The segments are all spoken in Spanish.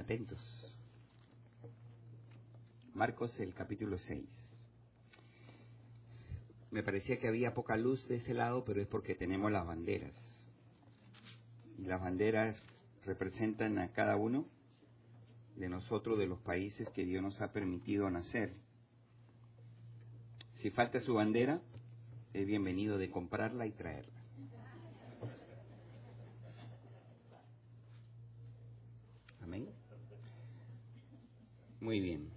atentos. Marcos, el capítulo 6. Me parecía que había poca luz de ese lado, pero es porque tenemos las banderas. Y las banderas representan a cada uno de nosotros, de los países que Dios nos ha permitido nacer. Si falta su bandera, es bienvenido de comprarla y traerla. Amén. Muy bien.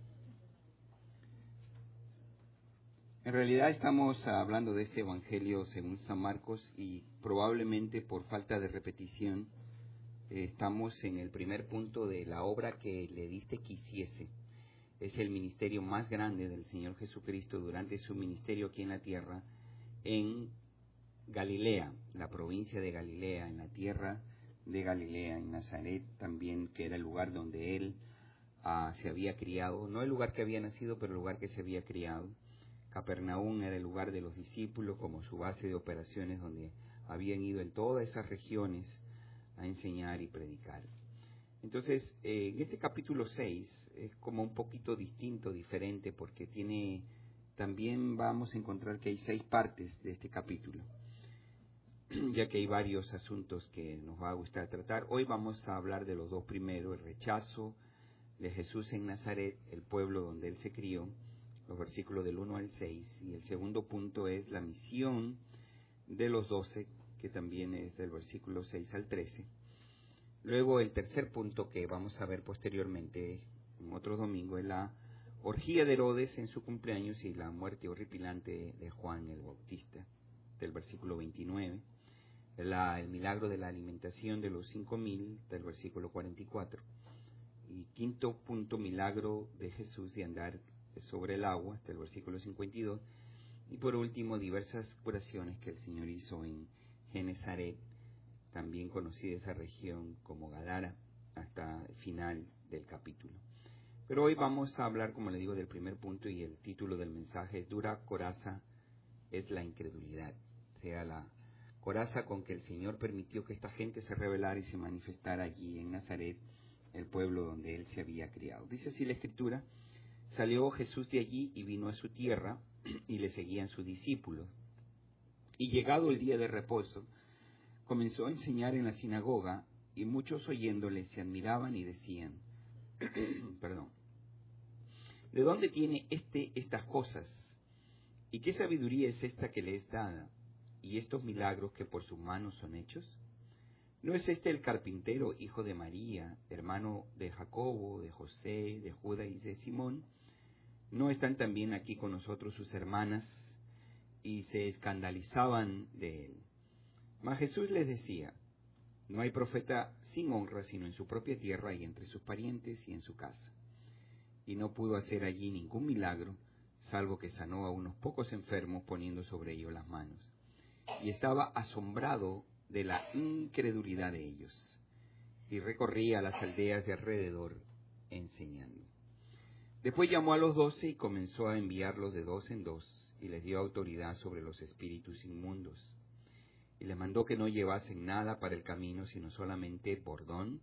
En realidad estamos hablando de este Evangelio según San Marcos y probablemente por falta de repetición estamos en el primer punto de la obra que le diste que hiciese. Es el ministerio más grande del Señor Jesucristo durante su ministerio aquí en la tierra, en Galilea, la provincia de Galilea, en la tierra de Galilea, en Nazaret también, que era el lugar donde él se había criado, no el lugar que había nacido, pero el lugar que se había criado. Capernaum era el lugar de los discípulos como su base de operaciones, donde habían ido en todas esas regiones a enseñar y predicar. Entonces, en este capítulo 6 es como un poquito distinto, diferente, porque también vamos a encontrar que hay 6 partes de este capítulo, ya que hay varios asuntos que nos va a gustar tratar. Hoy vamos a hablar de los 2 primeros, el rechazo de Jesús en Nazaret, el pueblo donde él se crió, los versículos del 1 al 6, y el segundo punto es la misión de los 12, que también es del versículo 6 al 13. Luego el tercer punto que vamos a ver posteriormente, en otro domingo, es la orgía de Herodes en su cumpleaños y la muerte horripilante de Juan el Bautista, del versículo 29. El milagro de la alimentación de los 5,000, del versículo 44. Y quinto punto, milagro de Jesús de andar sobre el agua, hasta el versículo 52. Y por último, diversas curaciones que el Señor hizo en Genesaret, también conocida esa región como Gadara, hasta el final del capítulo. Pero hoy vamos a hablar, como le digo, del primer punto, y el título del mensaje es Dura coraza es la incredulidad. O sea, la coraza con que el Señor permitió que esta gente se rebelara y se manifestara allí en Nazaret, el pueblo donde él se había criado. Dice así la Escritura: salió Jesús de allí y vino a su tierra, y le seguían sus discípulos. Y llegado el día de reposo, comenzó a enseñar en la sinagoga, y muchos oyéndole se admiraban y decían, ¿de dónde tiene estas cosas? ¿Y qué sabiduría es esta que le es dada? ¿Y estos milagros que por sus manos son hechos? ¿No es este el carpintero, hijo de María, hermano de Jacobo, de José, de Judas y de Simón? ¿No están también aquí con nosotros sus hermanas? Y se escandalizaban de él. Mas Jesús les decía, no hay profeta sin honra sino en su propia tierra y entre sus parientes y en su casa. Y no pudo hacer allí ningún milagro, salvo que sanó a unos pocos enfermos poniendo sobre ellos las manos. Y estaba asombrado de la incredulidad de ellos, y recorría las aldeas de alrededor enseñando. Después llamó a los 12 y comenzó a enviarlos de 2 en 2, y les dio autoridad sobre los espíritus inmundos. Y les mandó que no llevasen nada para el camino, sino solamente bordón,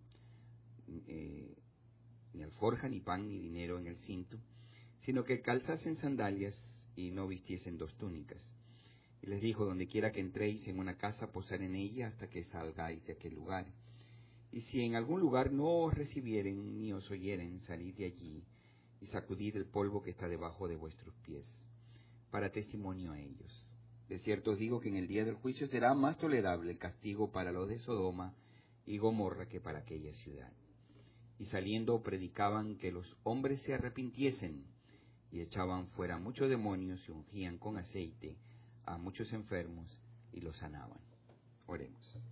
ni alforja, ni pan, ni dinero en el cinto, sino que calzasen sandalias y no vistiesen 2 túnicas. Y les dijo, donde quiera que entréis en una casa, posad en ella hasta que salgáis de aquel lugar. Y si en algún lugar no os recibieren ni os oyeren, salid de allí y sacudid el polvo que está debajo de vuestros pies, para testimonio a ellos. De cierto os digo que en el día del juicio será más tolerable el castigo para los de Sodoma y Gomorra que para aquella ciudad. Y saliendo predicaban que los hombres se arrepintiesen, y echaban fuera muchos demonios y ungían con aceite a muchos enfermos y los sanaban. Oremos.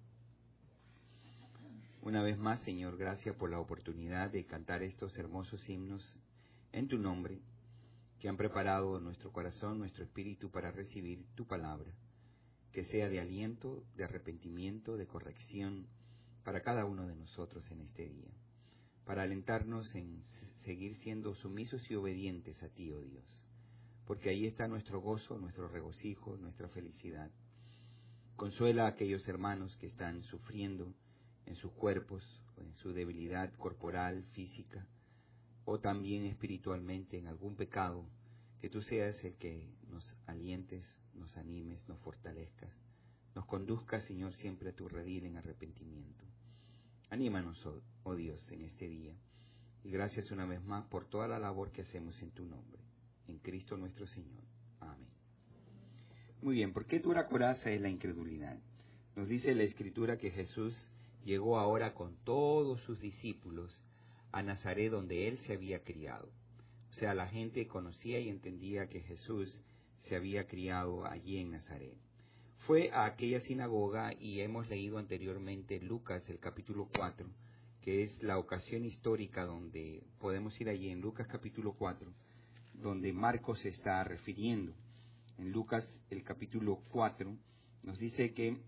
Una vez más, Señor, gracias por la oportunidad de cantar estos hermosos himnos en tu nombre, que han preparado nuestro corazón, nuestro espíritu para recibir tu palabra, que sea de aliento, de arrepentimiento, de corrección para cada uno de nosotros en este día, para alentarnos en seguir siendo sumisos y obedientes a ti, oh Dios, porque ahí está nuestro gozo, nuestro regocijo, nuestra felicidad. Consuela a aquellos hermanos que están sufriendo en sus cuerpos, en su debilidad corporal, física, o también espiritualmente en algún pecado, que tú seas el que nos alientes, nos animes, nos fortalezcas, nos conduzcas, Señor, siempre a tu redil en arrepentimiento. Anímanos, oh Dios, en este día, y gracias una vez más por toda la labor que hacemos en tu nombre, en Cristo nuestro Señor. Amén. Muy bien, ¿por qué dura coraza es la incredulidad? Nos dice la Escritura que Jesús llegó ahora con todos sus discípulos a Nazaret, donde él se había criado. O sea, la gente conocía y entendía que Jesús se había criado allí en Nazaret. Fue a aquella sinagoga y hemos leído anteriormente Lucas, el capítulo 4, que es la ocasión histórica donde podemos ir allí en Lucas capítulo 4, donde Marcos se está refiriendo. En Lucas, el capítulo 4, nos dice que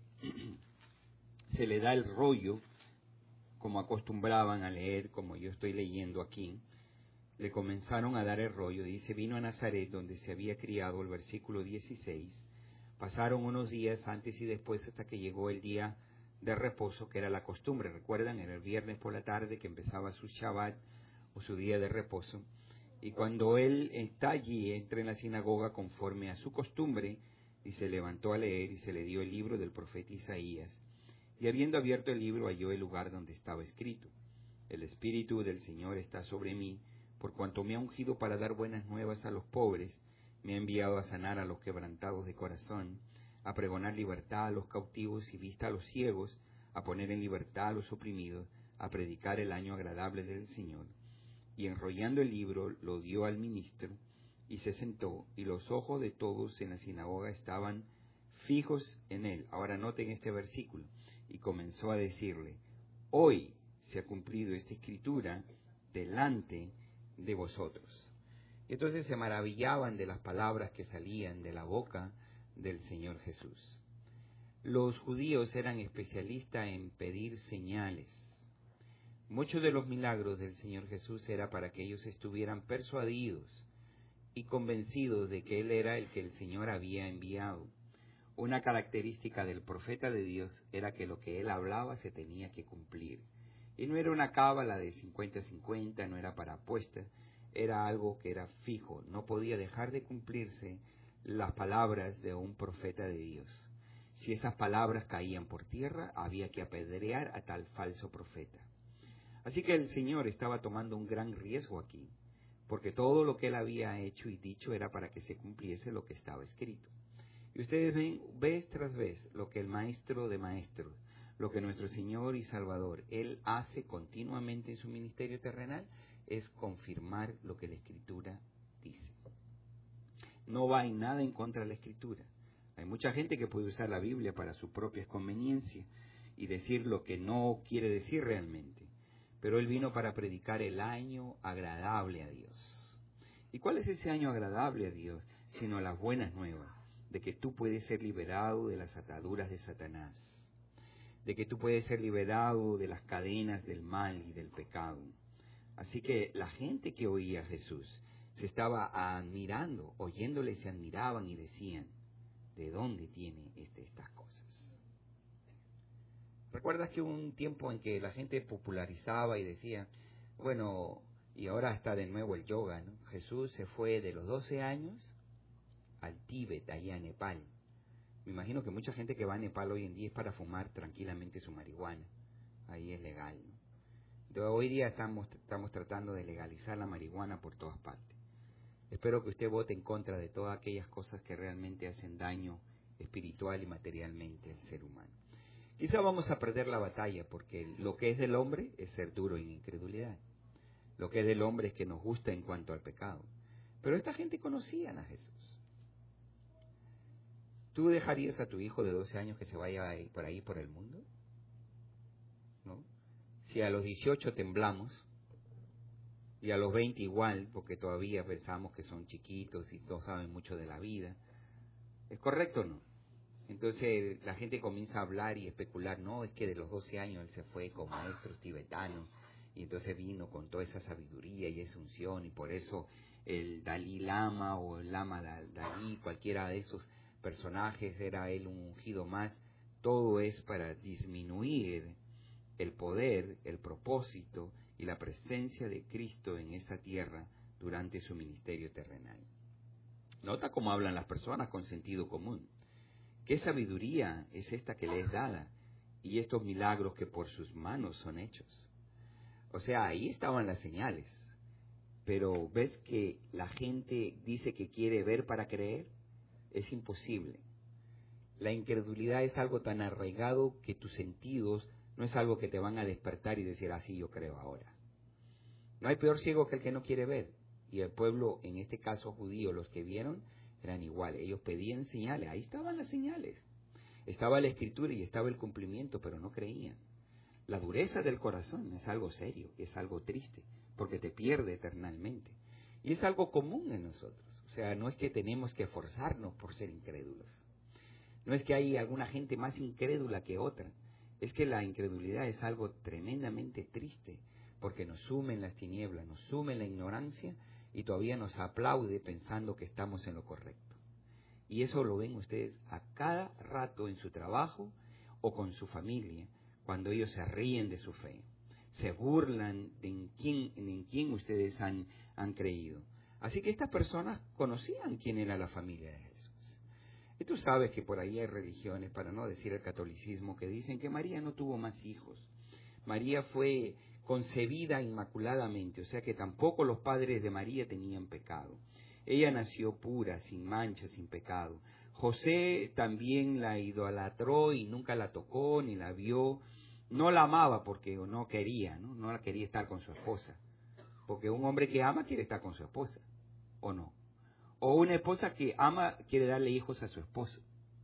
se le da el rollo, como acostumbraban a leer, como yo estoy leyendo aquí. Le comenzaron a dar el rollo. Dice, vino a Nazaret, donde se había criado, el versículo 16. Pasaron unos días antes y después hasta que llegó el día de reposo, que era la costumbre. ¿Recuerdan? Era el viernes por la tarde que empezaba su Shabbat o su día de reposo. Y cuando él está allí, entra en la sinagoga conforme a su costumbre, y se levantó a leer, y se le dio el libro del profeta Isaías. Y habiendo abierto el libro, halló el lugar donde estaba escrito: El Espíritu del Señor está sobre mí, por cuanto me ha ungido para dar buenas nuevas a los pobres, me ha enviado a sanar a los quebrantados de corazón, a pregonar libertad a los cautivos y vista a los ciegos, a poner en libertad a los oprimidos, a predicar el año agradable del Señor. Y enrollando el libro lo dio al ministro, y se sentó, y los ojos de todos en la sinagoga estaban fijos en él. Ahora noten este versículo, y comenzó a decirle: hoy se ha cumplido esta escritura delante de vosotros. Y entonces se maravillaban de las palabras que salían de la boca del Señor Jesús. Los judíos eran especialistas en pedir señales. Muchos de los milagros del Señor Jesús era para que ellos estuvieran persuadidos y convencidos de que Él era el que el Señor había enviado. Una característica del profeta de Dios era que lo que Él hablaba se tenía que cumplir. Y no era una cábala de 50-50, no era para apuestas, era algo que era fijo, no podía dejar de cumplirse las palabras de un profeta de Dios. Si esas palabras caían por tierra, había que apedrear a tal falso profeta. Así que el Señor estaba tomando un gran riesgo aquí, porque todo lo que Él había hecho y dicho era para que se cumpliese lo que estaba escrito. Y ustedes ven vez tras vez lo que el Maestro de Maestros, lo que nuestro Señor y Salvador, Él hace continuamente en su ministerio terrenal, es confirmar lo que la Escritura dice. No va en nada en contra de la Escritura. Hay mucha gente que puede usar la Biblia para su propia conveniencia y decir lo que no quiere decir realmente. Pero Él vino para predicar el año agradable a Dios. ¿Y cuál es ese año agradable a Dios? Sino las buenas nuevas, de que tú puedes ser liberado de las ataduras de Satanás, de que tú puedes ser liberado de las cadenas del mal y del pecado. Así que la gente que oía a Jesús se estaba admirando, oyéndole se admiraban y decían: ¿de dónde tiene estas cosas? ¿Recuerdas que hubo un tiempo en que la gente popularizaba y decía, bueno, y ahora está de nuevo el yoga, ¿no? Jesús se fue de los 12 años al Tíbet, allá en Nepal. Me imagino que mucha gente que va a Nepal hoy en día es para fumar tranquilamente su marihuana. Ahí es legal, ¿no? Entonces, hoy día estamos tratando de legalizar la marihuana por todas partes. Espero que usted vote en contra de todas aquellas cosas que realmente hacen daño espiritual y materialmente al ser humano. Quizá vamos a perder la batalla, porque lo que es del hombre es ser duro en incredulidad. Lo que es del hombre es que nos gusta en cuanto al pecado. Pero esta gente conocía a Jesús. ¿Tú dejarías a tu hijo de 12 años que se vaya por ahí por el mundo? ¿No? Si a los 18 temblamos, y a los 20 igual, porque todavía pensamos que son chiquitos y no saben mucho de la vida, ¿es correcto o no? Entonces la gente comienza a hablar y especular, no, es que de los 12 años él se fue con maestros tibetanos, y entonces vino con toda esa sabiduría y esa unción, y por eso el Dalí Lama o el Lama Dalí, cualquiera de esos personajes, era él un ungido más. Todo es para disminuir el poder, el propósito y la presencia de Cristo en esta tierra durante su ministerio terrenal. Nota cómo hablan las personas con sentido común. ¿Qué sabiduría es esta que le es dada? Y estos milagros que por sus manos son hechos. O sea, ahí estaban las señales. Pero ¿ves que la gente dice que quiere ver para creer? Es imposible. La incredulidad es algo tan arraigado que tus sentidos no es algo que te van a despertar y decir, así yo creo ahora. No hay peor ciego que el que no quiere ver. Y el pueblo, en este caso judío, los que vieron, eran iguales. Ellos pedían señales. Ahí estaban las señales. Estaba la escritura y estaba el cumplimiento, pero no creían. La dureza del corazón es algo serio, es algo triste, porque te pierde eternamente. Y es algo común en nosotros. O sea, no es que tenemos que esforzarnos por ser incrédulos. No es que hay alguna gente más incrédula que otra. Es que la incredulidad es algo tremendamente triste, porque nos sume en las tinieblas, nos sume en la ignorancia y todavía nos aplaude pensando que estamos en lo correcto. Y eso lo ven ustedes a cada rato en su trabajo o con su familia, cuando ellos se ríen de su fe, se burlan de en quién ustedes han creído. Así que estas personas conocían quién era la familia de Jesús. Y tú sabes que por ahí hay religiones, para no decir el catolicismo, que dicen que María no tuvo más hijos. María fue concebida inmaculadamente, o sea que tampoco los padres de María tenían pecado. Ella nació pura, sin mancha, sin pecado. José también la idolatró y nunca la tocó ni la vio. No la amaba porque no quería, no la quería estar con su esposa. Porque un hombre que ama quiere estar con su esposa, ¿o no? O una esposa que ama quiere darle hijos a su esposo.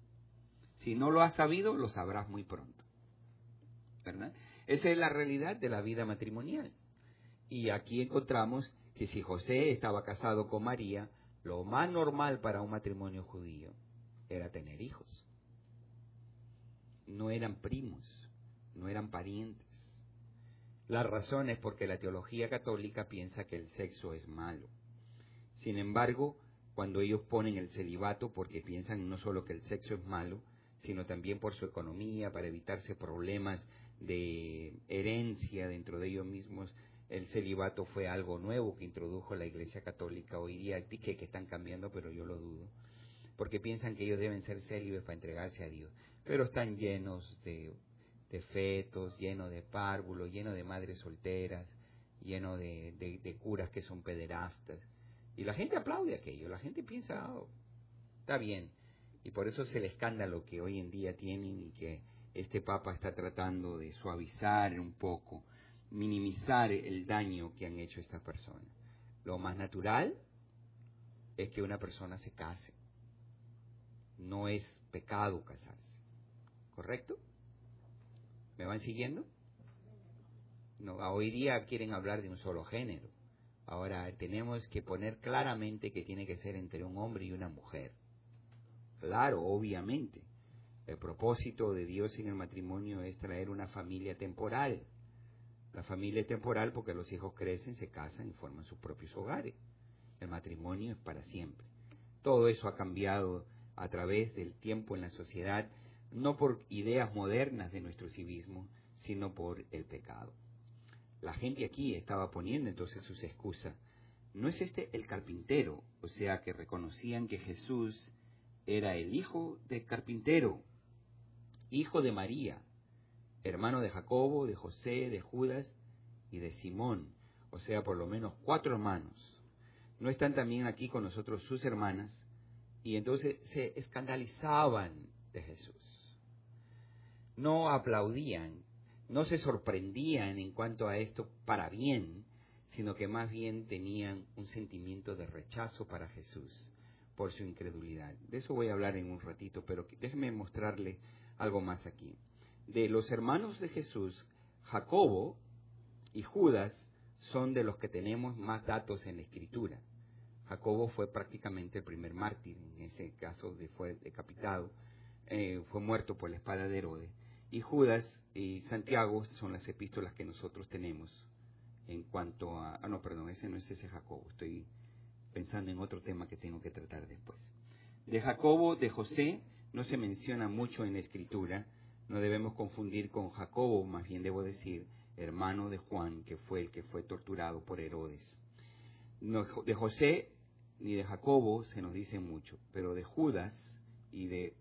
Si no lo has sabido, lo sabrás muy pronto, ¿verdad? Esa es la realidad de la vida matrimonial. Y aquí encontramos que si José estaba casado con María, lo más normal para un matrimonio judío era tener hijos. No eran primos, no eran parientes. La razón es porque la teología católica piensa que el sexo es malo. Sin embargo, cuando ellos ponen el celibato, porque piensan no solo que el sexo es malo, sino también por su economía, para evitarse problemas de herencia dentro de ellos mismos, el celibato fue algo nuevo que introdujo la Iglesia Católica. Hoy día dije que están cambiando, pero yo lo dudo, porque piensan que ellos deben ser célibes para entregarse a Dios. Pero están llenos de fetos, llenos de párvulos, llenos de madres solteras, llenos de curas que son pederastas. Y la gente aplaude aquello, la gente piensa, oh, está bien. Y por eso es el escándalo que hoy en día tienen y que este Papa está tratando de suavizar un poco, minimizar el daño que han hecho estas personas. Lo más natural es que una persona se case. No es pecado casarse. ¿Correcto? ¿Me van siguiendo? No, hoy día quieren hablar de un solo género. Ahora tenemos que poner claramente que tiene que ser entre un hombre y una mujer. Claro, obviamente. El propósito de Dios en el matrimonio es traer una familia temporal. La familia es temporal porque los hijos crecen, se casan y forman sus propios hogares. El matrimonio es para siempre. Todo eso ha cambiado a través del tiempo en la sociedad, no por ideas modernas de nuestro civismo, sino por el pecado. La gente aquí estaba poniendo entonces sus excusas. ¿No es este el carpintero? O sea, que reconocían que Jesús era el hijo del carpintero, hijo de María, hermano de Jacobo, de José, de Judas y de Simón. O sea, por lo menos 4 hermanos. ¿No están también aquí con nosotros sus hermanas? Y entonces se escandalizaban de Jesús. No aplaudían, no se sorprendían en cuanto a esto para bien, sino que más bien tenían un sentimiento de rechazo para Jesús por su incredulidad. De eso voy a hablar en un ratito, pero déjenme mostrarle algo más aquí. De los hermanos de Jesús, Jacobo y Judas son de los que tenemos más datos en la Escritura. Jacobo fue prácticamente el primer mártir, en ese caso fue decapitado, fue muerto por la espada de Herodes. Y Judas y Santiago son las epístolas que nosotros tenemos en cuanto a... no, perdón, ese no es ese Jacobo, estoy pensando en otro tema que tengo que tratar después. De Jacobo, de José, no se menciona mucho en la Escritura, No debemos confundir con Jacobo, más bien debo decir, hermano de Juan, que fue el que fue torturado por Herodes. No, de José ni de Jacobo se nos dice mucho, pero de Judas y de...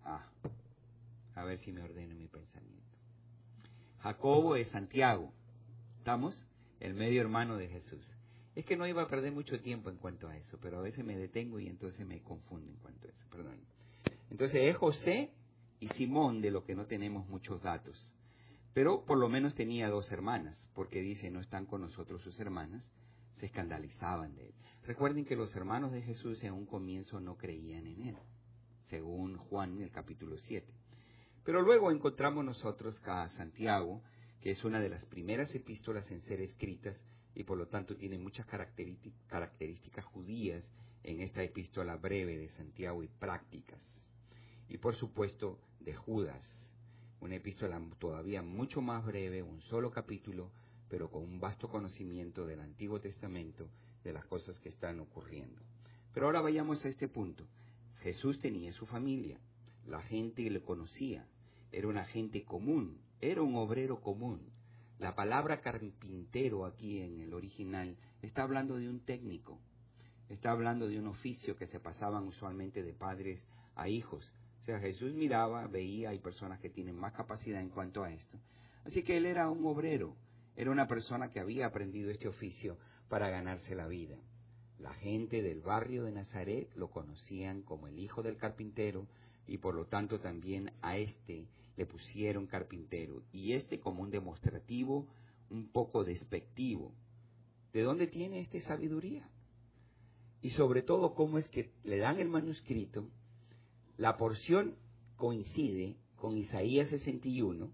a ver si me ordeno mi pensamiento. Jacobo es Santiago, ¿estamos? El medio hermano de Jesús. Es que no iba a perder mucho tiempo en cuanto a eso, pero a veces me detengo y entonces me confundo en cuanto a eso, perdón. Entonces es José y Simón, de lo que no tenemos muchos datos. Pero por lo menos tenía 2 hermanas, porque dice, no están con nosotros sus hermanas, se escandalizaban de él. Recuerden que los hermanos de Jesús en un comienzo no creían en él, según Juan en el capítulo 7. Pero luego encontramos nosotros a Santiago, que es una de las primeras epístolas en ser escritas y por lo tanto tiene muchas características judías en esta epístola breve de Santiago y prácticas. Y por supuesto de Judas, una epístola todavía mucho más breve, un solo capítulo, pero con un vasto conocimiento del Antiguo Testamento, de las cosas que están ocurriendo. Pero ahora vayamos a este punto. Jesús tenía su familia, la gente le conocía, era una gente común, era un obrero común. La palabra carpintero aquí en el original está hablando de un técnico, está hablando de un oficio que se pasaban usualmente de padres a hijos. O sea, Jesús miraba, veía, hay personas que tienen más capacidad en cuanto a esto. Así que él era un obrero, era una persona que había aprendido este oficio para ganarse la vida. La gente del barrio de Nazaret lo conocían como el hijo del carpintero y por lo tanto también a este le pusieron carpintero. Y este como un demostrativo un poco despectivo. ¿De dónde tiene este sabiduría? Y sobre todo, cómo es que le dan el manuscrito, la porción coincide con Isaías 61,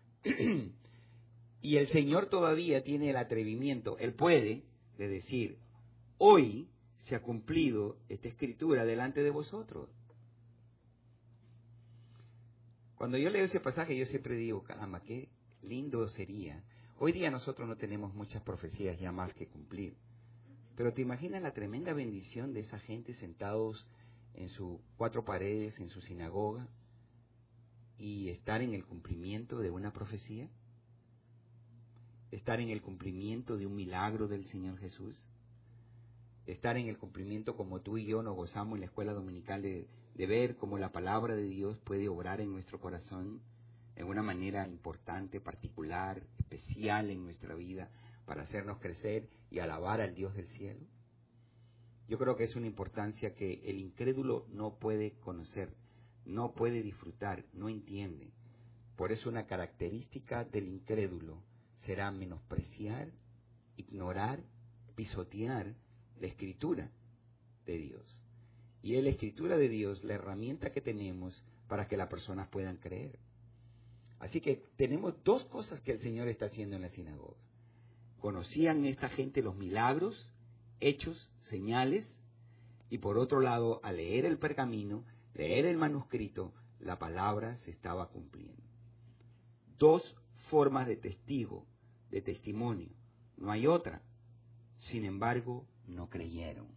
y el Señor todavía tiene el atrevimiento, Él puede, de decir, hoy se ha cumplido esta escritura delante de vosotros. Cuando yo leo ese pasaje, yo siempre digo, caramba, qué lindo sería. Hoy día nosotros no tenemos muchas profecías ya más que cumplir. Pero ¿te imaginas la tremenda bendición de esa gente sentados en sus 4 paredes, en su sinagoga, y estar en el cumplimiento de una profecía? ¿Estar en el cumplimiento de un milagro del Señor Jesús? ¿Estar en el cumplimiento como tú y yo nos gozamos en la escuela dominical de ver cómo la palabra de Dios puede obrar en nuestro corazón en una manera importante, particular, especial en nuestra vida para hacernos crecer y alabar al Dios del cielo? Yo creo que es una importancia que el incrédulo no puede conocer, no puede disfrutar, no entiende. Por eso una característica del incrédulo será menospreciar, ignorar, pisotear la escritura de Dios. Y es la escritura de Dios la herramienta que tenemos para que las personas puedan creer. Así que tenemos 2 cosas que el Señor está haciendo en la sinagoga. Conocían esta gente los milagros, hechos, señales, y por otro lado, al leer el pergamino, leer el manuscrito, la palabra se estaba cumpliendo. 2 formas de testigo, de testimonio, no hay otra. Sin embargo, no creyeron.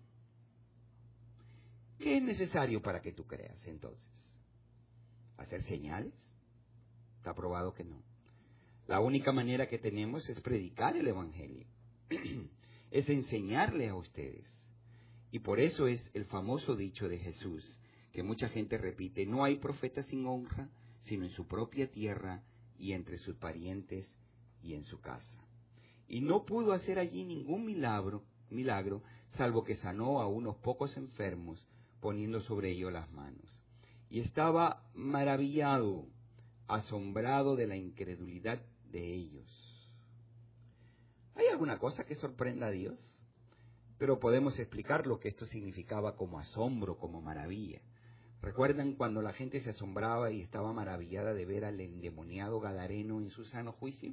¿Qué es necesario para que tú creas entonces? ¿Hacer señales? Está probado que no. La única manera que tenemos es predicar el Evangelio, es enseñarle a ustedes. Y por eso es el famoso dicho de Jesús, que mucha gente repite, no hay profeta sin honra, sino en su propia tierra y entre sus parientes y en su casa. Y no pudo hacer allí ningún milagro, salvo que sanó a unos pocos enfermos, poniendo sobre ellos las manos. Y estaba maravillado, asombrado de la incredulidad de ellos. ¿Hay alguna cosa que sorprenda a Dios? Pero podemos explicar lo que esto significaba como asombro, como maravilla. ¿Recuerdan cuando la gente se asombraba y estaba maravillada de ver al endemoniado gadareno en su sano juicio?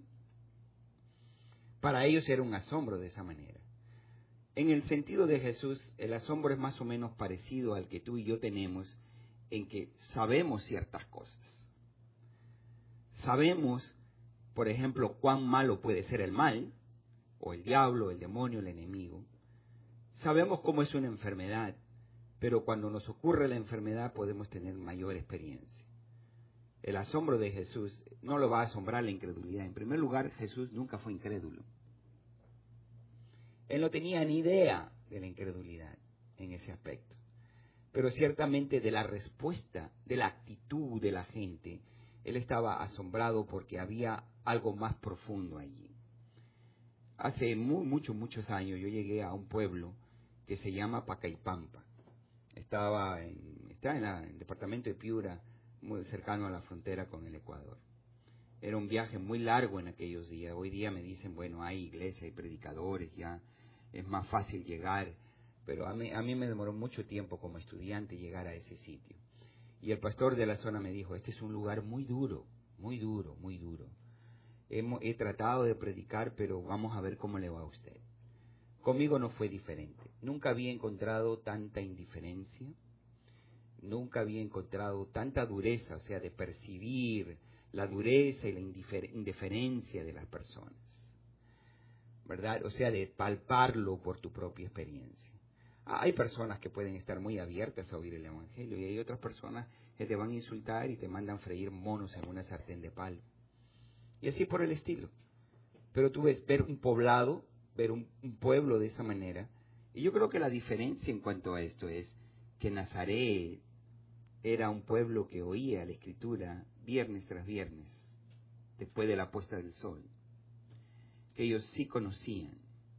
Para ellos era un asombro de esa manera. En el sentido de Jesús, el asombro es más o menos parecido al que tú y yo tenemos en que sabemos ciertas cosas. Sabemos, por ejemplo, cuán malo puede ser el mal, o el diablo, el demonio, el enemigo. Sabemos cómo es una enfermedad, pero cuando nos ocurre la enfermedad podemos tener mayor experiencia. el asombro de Jesús no lo va a asombrar la incredulidad. En primer lugar, Jesús nunca fue incrédulo. Él no tenía ni idea de la incredulidad en ese aspecto. Pero ciertamente de la respuesta, de la actitud de la gente, él estaba asombrado porque había algo más profundo allí. Hace muchos años yo llegué a un pueblo que se llama Pacaipampa. Está en el departamento de Piura, muy cercano a la frontera con el Ecuador. Era un viaje muy largo en aquellos días. Hoy día me dicen, bueno, hay iglesia, hay predicadores, ya es más fácil llegar. Pero a mí me demoró mucho tiempo como estudiante llegar a ese sitio. Y el pastor de la zona me dijo, este es un lugar muy duro, muy duro, muy duro. He tratado de predicar, pero vamos a ver cómo le va a usted. Conmigo no fue diferente. Nunca había encontrado tanta indiferencia, nunca había encontrado tanta dureza, o sea, de percibir la dureza y la indiferencia de las personas, ¿verdad? O sea, de palparlo por tu propia experiencia. Hay personas que pueden estar muy abiertas a oír el Evangelio y hay otras personas que te van a insultar y te mandan freír monos en una sartén de palo. Y así por el estilo. Pero tú ves, ver un poblado, ver un pueblo de esa manera. Y yo creo que la diferencia en cuanto a esto es que Nazaret era un pueblo que oía la Escritura viernes tras viernes, después de la puesta del sol. Que ellos sí conocían.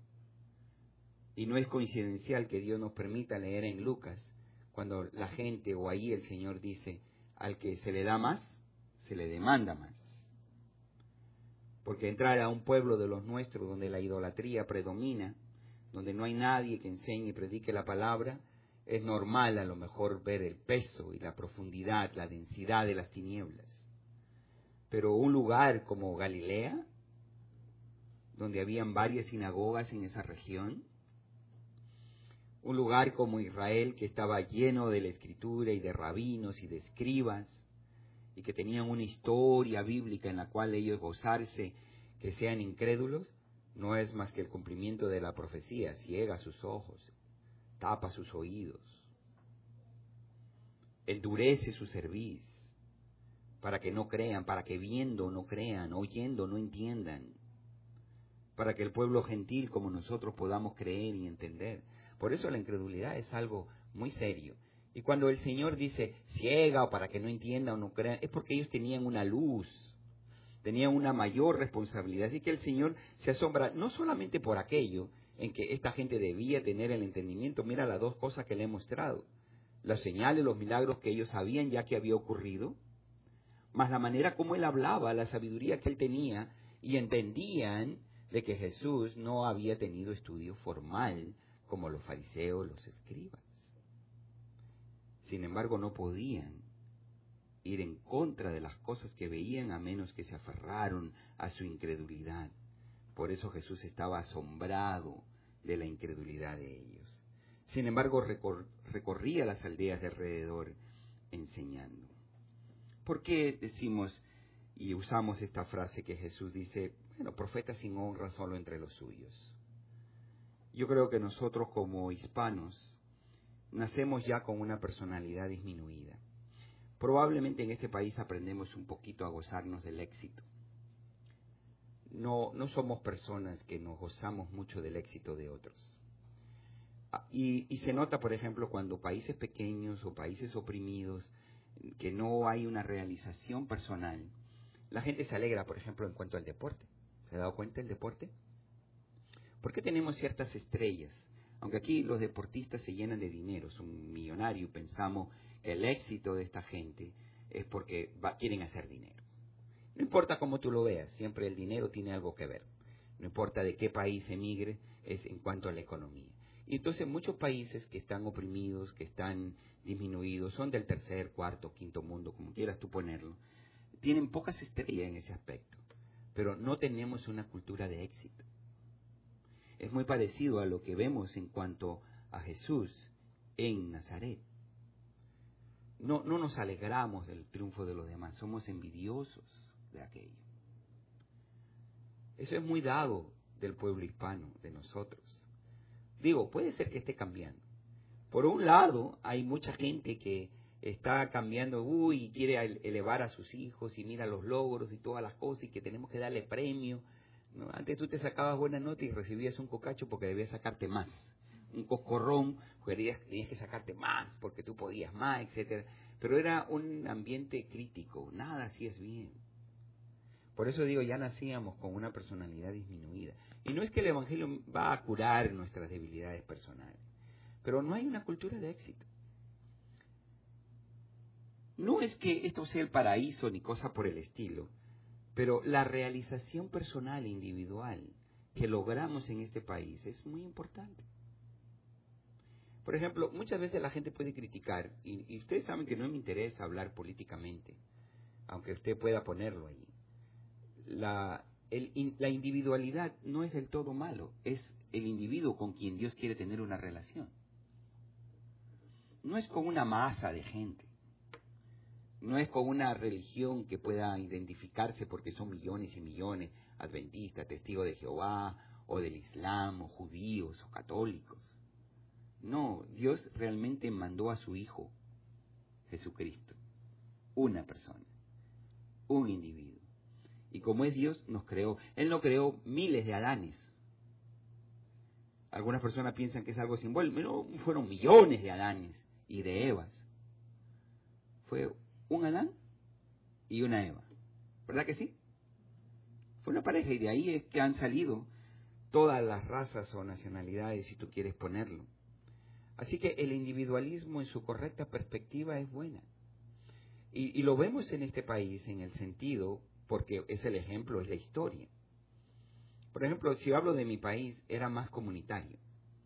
Y no es coincidencial que Dios nos permita leer en Lucas, cuando la gente o ahí el Señor dice, al que se le da más, se le demanda más. Porque entrar a un pueblo de los nuestros donde la idolatría predomina, donde no hay nadie que enseñe y predique la palabra, es normal a lo mejor ver el peso y la profundidad, la densidad de las tinieblas. Pero un lugar como Galilea, donde habían varias sinagogas en esa región, un lugar como Israel que estaba lleno de la escritura y de rabinos y de escribas, y que tenían una historia bíblica en la cual ellos gozarse, que sean incrédulos, no es más que el cumplimiento de la profecía: ciega sus ojos, tapa sus oídos, endurece su cerviz, para que no crean, para que viendo no crean, oyendo no entiendan, para que el pueblo gentil como nosotros podamos creer y entender. Por eso la incredulidad es algo muy serio. Y cuando el Señor dice ciega o para que no entiendan o no crean, es porque ellos tenían una luz, tenían una mayor responsabilidad. Así que el Señor se asombra no solamente por aquello en que esta gente debía tener el entendimiento. Mira las dos cosas que le he mostrado: las señales, los milagros que ellos sabían ya que había ocurrido, más la manera como Él hablaba, la sabiduría que Él tenía, y entendían de que Jesús no había tenido estudio formal como los fariseos, los escribas. Sin embargo, no podían ir en contra de las cosas que veían a menos que se aferraron a su incredulidad. Por eso Jesús estaba asombrado de la incredulidad de ellos. Sin embargo, recorría las aldeas de alrededor enseñando. ¿Por qué decimos y usamos esta frase que Jesús dice, bueno, profeta sin honra solo entre los suyos? Yo creo que nosotros como hispanos nacemos ya con una personalidad disminuida. Probablemente en este país aprendemos un poquito a gozarnos del éxito. No somos personas que nos gozamos mucho del éxito de otros. Y se nota, por ejemplo, cuando países pequeños o países oprimidos, que no hay una realización personal, la gente se alegra, por ejemplo, en cuanto al deporte. ¿Se ha dado cuenta el deporte? ¿Por qué tenemos ciertas estrellas? Aunque aquí los deportistas se llenan de dinero, son millonarios, pensamos que el éxito de esta gente es porque quieren hacer dinero. No importa cómo tú lo veas, siempre el dinero tiene algo que ver. No importa de qué país emigre, es en cuanto a la economía. Y entonces muchos países que están oprimidos, que están disminuidos, son del tercer, cuarto, quinto mundo, como quieras tú ponerlo, tienen pocas estrellas en ese aspecto, pero no tenemos una cultura de éxito. Es muy parecido a lo que vemos en cuanto a Jesús en Nazaret. No nos alegramos del triunfo de los demás, somos envidiosos de aquello. Eso es muy dado del pueblo hispano, de nosotros. Digo, puede ser que esté cambiando. Por un lado, hay mucha gente que está cambiando, y quiere elevar a sus hijos y mira los logros y todas las cosas y que tenemos que darle premio, ¿no? Antes tú te sacabas buena nota y recibías un cocacho porque debías sacarte más, un coscorrón, tenías que sacarte más porque tú podías más, etcétera. Pero era un ambiente crítico, nada así es bien. Por eso digo, ya nacíamos con una personalidad disminuida. Y no es que el Evangelio va a curar nuestras debilidades personales, pero no hay una cultura de éxito. No es que esto sea el paraíso ni cosa por el estilo, pero la realización personal e individual que logramos en este país es muy importante. Por ejemplo, muchas veces la gente puede criticar, y ustedes saben que no me interesa hablar políticamente, aunque usted pueda ponerlo ahí. La individualidad no es del todo malo, es el individuo con quien Dios quiere tener una relación. No es con una masa de gente, no es con una religión que pueda identificarse porque son millones y millones, adventistas, testigos de Jehová, o del Islam, o judíos, o católicos. No, Dios realmente mandó a su Hijo, Jesucristo, una persona, un individuo. Y como es Dios, nos creó. Él no creó miles de Adanes. Algunas personas piensan que es algo simbólico, pero fueron millones de Adanes y de Evas. Fue un Adán y una Eva. ¿Verdad que sí? Fue una pareja y de ahí es que han salido todas las razas o nacionalidades, si tú quieres ponerlo. Así que el individualismo en su correcta perspectiva es buena. Y lo vemos en este país en el sentido, porque es el ejemplo, es la historia. Por ejemplo, si hablo de mi país, era más comunitario.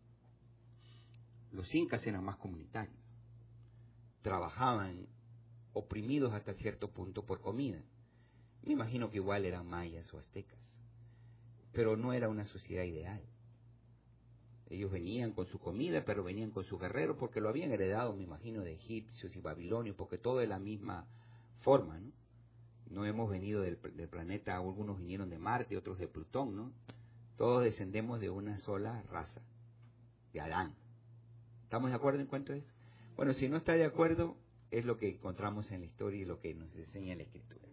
Los incas eran más comunitarios. Trabajaban oprimidos hasta cierto punto por comida. Me imagino que igual eran mayas o aztecas. Pero no era una sociedad ideal. Ellos venían con su comida, pero venían con su guerrero, porque lo habían heredado, me imagino, de egipcios y babilonios, porque todo de la misma forma, ¿no? No hemos venido del planeta, algunos vinieron de Marte, otros de Plutón, ¿no? Todos descendemos de una sola raza, de Adán. ¿Estamos de acuerdo en cuanto a eso? Bueno, si no está de acuerdo, es lo que encontramos en la historia y lo que nos enseña la Escritura.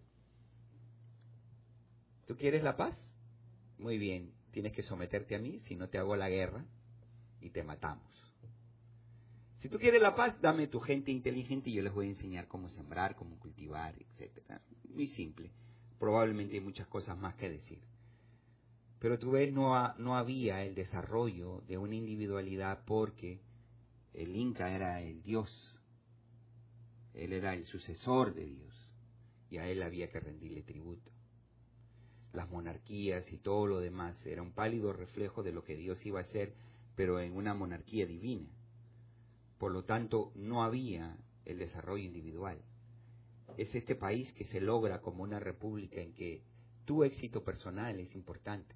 ¿Tú quieres la paz? Muy bien, tienes que someterte a mí, si no te hago la guerra y te matamos. Si tú quieres la paz, dame tu gente inteligente y yo les voy a enseñar cómo sembrar, cómo cultivar, etcétera. Muy simple. Probablemente hay muchas cosas más que decir. Pero tú ves, no había el desarrollo de una individualidad porque el Inca era el Dios. Él era el sucesor de Dios y a él había que rendirle tributo. Las monarquías y todo lo demás era un pálido reflejo de lo que Dios iba a hacer, pero en una monarquía divina. Por lo tanto, no había el desarrollo individual. Es este país que se logra como una república en que tu éxito personal es importante.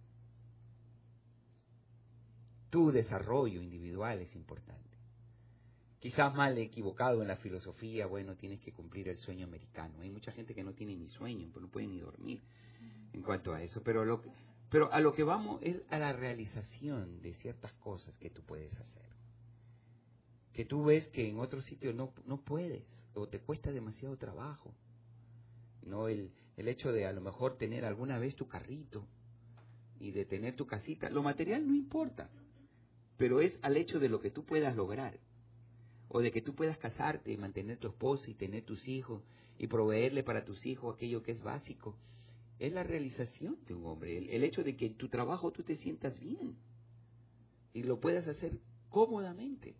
Tu desarrollo individual es importante. Quizás mal equivocado en la filosofía, bueno, tienes que cumplir el sueño americano. Hay mucha gente que no tiene ni sueño, pero no puede ni dormir en cuanto a eso. Pero a lo que vamos es a la realización de ciertas cosas que tú puedes hacer. Que tú ves que en otro sitio no puedes, o te cuesta demasiado trabajo. No el hecho de a lo mejor tener alguna vez tu carrito y de tener tu casita, lo material no importa, pero es al hecho de lo que tú puedas lograr, o de que tú puedas casarte y mantener tu esposa y tener tus hijos y proveerle para tus hijos aquello que es básico. Es la realización de un hombre, el hecho de que en tu trabajo tú te sientas bien y lo puedas hacer cómodamente.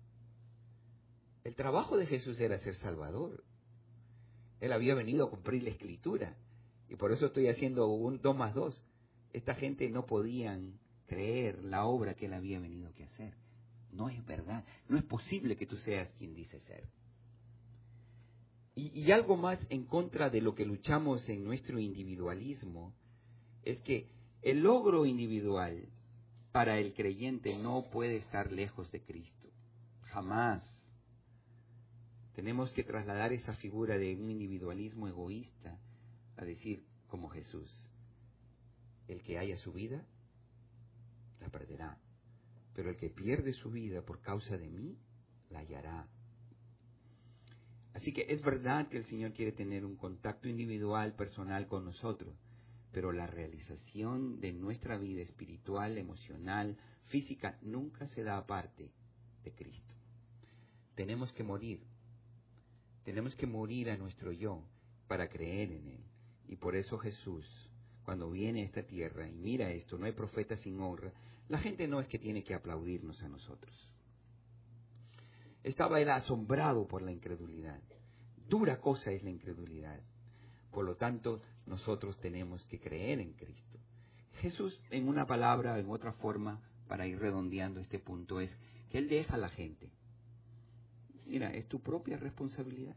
El trabajo de Jesús era ser Salvador. Él había venido a cumplir la Escritura. Y por eso estoy haciendo un 2 más 2. Esta gente no podían creer la obra que Él había venido a hacer. No es verdad. No es posible que tú seas quien dice ser. Y algo más en contra de lo que luchamos en nuestro individualismo es que el logro individual para el creyente no puede estar lejos de Cristo. Jamás. Tenemos que trasladar esa figura de un individualismo egoísta a decir, como Jesús, el que haya su vida, la perderá. Pero el que pierde su vida por causa de mí, la hallará. Así que es verdad que el Señor quiere tener un contacto individual, personal con nosotros, pero la realización de nuestra vida espiritual, emocional, física, nunca se da aparte de Cristo. Tenemos que morir a nuestro yo para creer en Él. Y por eso Jesús, cuando viene a esta tierra y mira esto, no hay profeta sin honra, la gente no es que tiene que aplaudirnos a nosotros. Estaba él asombrado por la incredulidad. Dura cosa es la incredulidad. Por lo tanto, nosotros tenemos que creer en Cristo. Jesús, en una palabra, en otra forma, para ir redondeando este punto, es que Él deja a la gente. Mira, es tu propia responsabilidad.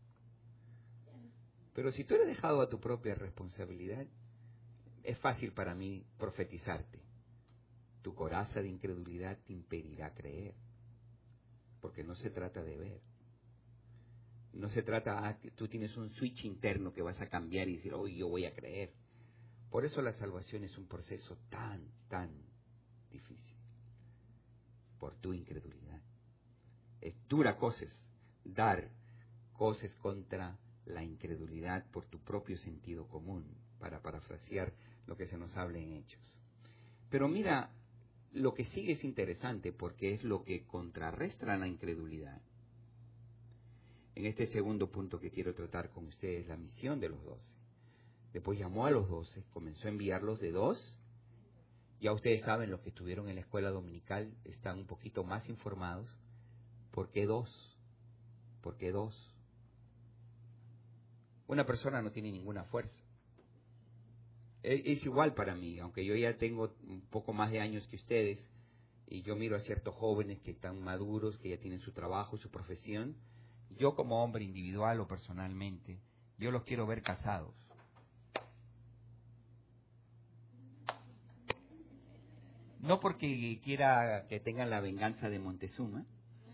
Pero si tú eres dejado a tu propia responsabilidad, es fácil para mí profetizarte. Tu coraza de incredulidad te impedirá creer. Porque no se trata de ver. No se trata que tú tienes un switch interno que vas a cambiar y decir, hoy yo voy a creer. Por eso la salvación es un proceso tan difícil. Por tu incredulidad. Es dura cosas dar cosas contra la incredulidad por tu propio sentido común, para parafrasear lo que se nos habla en Hechos. Pero mira, lo que sigue es interesante porque es lo que contrarresta la incredulidad. En este segundo punto que quiero tratar con ustedes, la misión de los 12. Después llamó a los 12, comenzó a enviarlos de 2. Ya ustedes saben, los que estuvieron en la escuela dominical están un poquito más informados. ¿Por qué 2? ¿Por qué 2? Una persona no tiene ninguna fuerza. Es igual para mí, aunque yo ya tengo un poco más de años que ustedes, y yo miro a ciertos jóvenes que están maduros, que ya tienen su trabajo, su profesión. Yo como hombre individual o personalmente, yo los quiero ver casados. No porque quiera que tengan la venganza de Montezuma,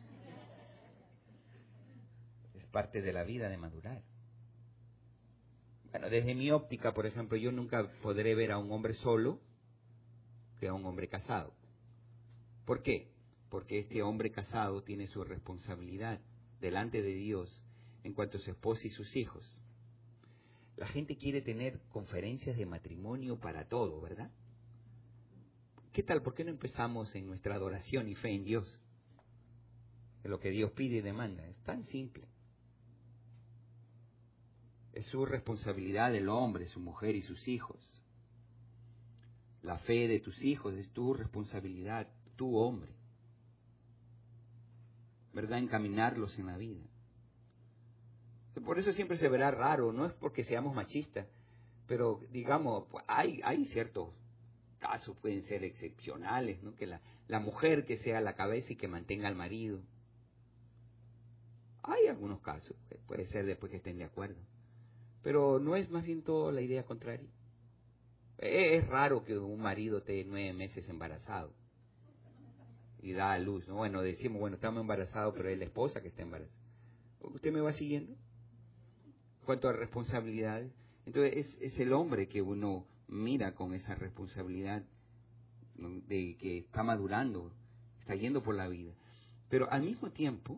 es parte de la vida de madurar. Bueno, desde mi óptica, por ejemplo, yo nunca podré ver a un hombre solo que a un hombre casado. ¿Por qué? Porque este hombre casado tiene su responsabilidad delante de Dios en cuanto a su esposa y sus hijos. La gente quiere tener conferencias de matrimonio para todo, ¿verdad? ¿Qué tal? ¿Por qué no empezamos en nuestra adoración y fe en Dios? De lo que Dios pide y demanda. Es tan simple. Es su responsabilidad del hombre, su mujer y sus hijos. La fe de tus hijos es tu responsabilidad, tu hombre. ¿Verdad? Encaminarlos en la vida. Por eso siempre se verá raro, no es porque seamos machistas, pero digamos, hay ciertos casos, pueden ser excepcionales, ¿no? Que la mujer que sea la cabeza y que mantenga al marido. Hay algunos casos, puede ser después que estén de acuerdo. Pero no es más bien todo la idea contraria. Es raro que un marido esté 9 meses embarazado y da a luz, ¿no? Bueno, decimos, bueno, estamos embarazados, pero es la esposa que está embarazada. ¿Usted me va siguiendo? En cuanto a responsabilidades, entonces es el hombre que uno mira con esa responsabilidad, ¿no? De que está madurando, está yendo por la vida. Pero al mismo tiempo,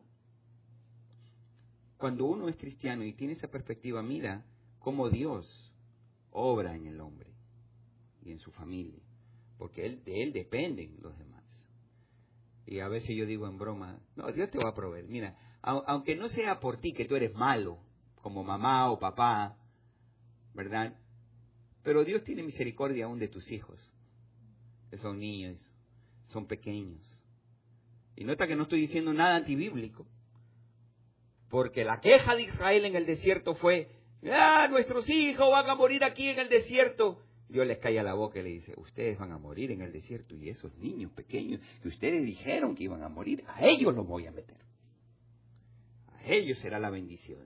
cuando uno es cristiano y tiene esa perspectiva, mira cómo Dios obra en el hombre y en su familia, porque de él dependen los demás. Y a veces yo digo en broma, no, Dios te va a proveer. Mira, aunque no sea por ti que tú eres malo, como mamá o papá, ¿verdad? Pero Dios tiene misericordia aún de tus hijos, que son niños, son pequeños. Y nota que no estoy diciendo nada antibíblico, porque la queja de Israel en el desierto fue, nuestros hijos van a morir aquí en el desierto. Dios les calla la boca y le dice, ustedes van a morir en el desierto, y esos niños pequeños que ustedes dijeron que iban a morir, a ellos los voy a meter. A ellos será la bendición.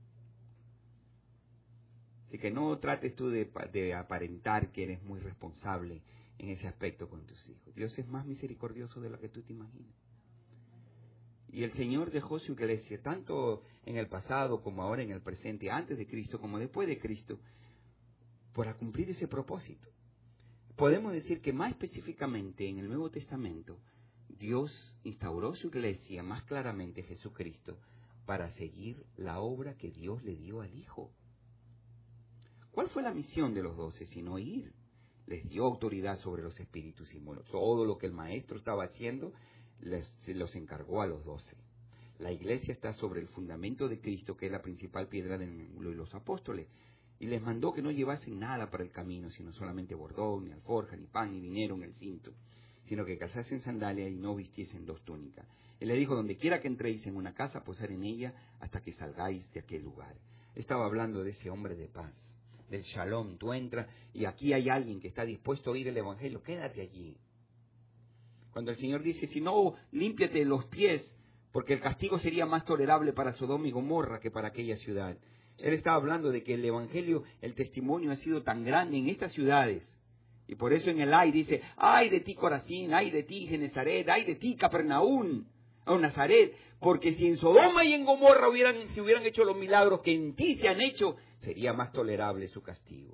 Así que no trates tú de aparentar que eres muy responsable en ese aspecto con tus hijos. Dios es más misericordioso de lo que tú te imaginas. Y el Señor dejó su iglesia, tanto en el pasado como ahora en el presente, antes de Cristo como después de Cristo, para cumplir ese propósito. Podemos decir que más específicamente en el Nuevo Testamento, Dios instauró su iglesia más claramente, Jesucristo, para seguir la obra que Dios le dio al Hijo. ¿Cuál fue la misión de los 12? Sino ir. Les dio autoridad sobre los espíritus inmundos. Todo lo que el maestro estaba haciendo, se los encargó a los 12. La iglesia está sobre el fundamento de Cristo, que es la principal piedra del ángulo, y los apóstoles. Y les mandó que no llevasen nada para el camino, sino solamente bordón, ni alforja, ni pan, ni dinero en el cinto, sino que calzasen sandalias y no vistiesen 2 túnicas. Él le dijo, donde quiera que entréis en una casa, posar en ella hasta que salgáis de aquel lugar. Estaba hablando de ese hombre de paz, del shalom. Tú entras y aquí hay alguien que está dispuesto a oír el evangelio, quédate allí. Cuando el Señor dice, si no, límpiate los pies, porque el castigo sería más tolerable para Sodoma y Gomorra que para aquella ciudad. Él estaba hablando de que el evangelio, el testimonio ha sido tan grande en estas ciudades. Y por eso en el ay dice, ay de ti Corazín, ay de ti Genezaret, ay de ti Capernaum, o Nazaret, porque si en Sodoma y en Gomorra se hubieran hecho los milagros que en ti se han hecho, sería más tolerable su castigo.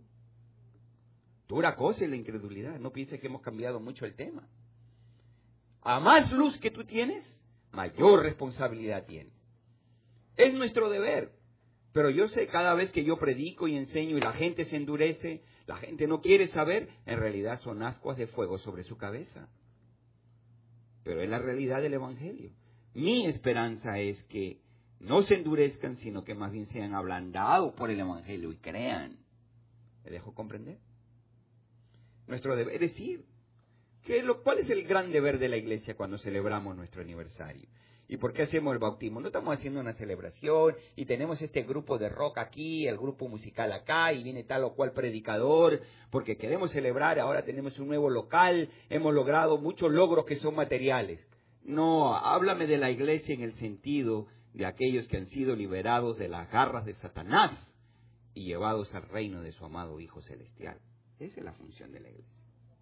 Dura cosa es la incredulidad, no pienses que hemos cambiado mucho el tema. A más luz que tú tienes, mayor responsabilidad tienes. Es nuestro deber. Pero yo sé, cada vez que yo predico y enseño y la gente se endurece, la gente no quiere saber, en realidad son ascuas de fuego sobre su cabeza. Pero es la realidad del evangelio. Mi esperanza es que no se endurezcan, sino que más bien sean ablandados por el evangelio y crean. ¿Me dejo comprender? Nuestro deber es ir. ¿Cuál es el gran deber de la iglesia cuando celebramos nuestro aniversario? ¿Y por qué hacemos el bautismo? No estamos haciendo una celebración y tenemos este grupo de rock aquí, el grupo musical acá, y viene tal o cual predicador, porque queremos celebrar, ahora tenemos un nuevo local, hemos logrado muchos logros que son materiales. No, háblame de la iglesia en el sentido de aquellos que han sido liberados de las garras de Satanás y llevados al reino de su amado Hijo Celestial. Esa es la función de la iglesia.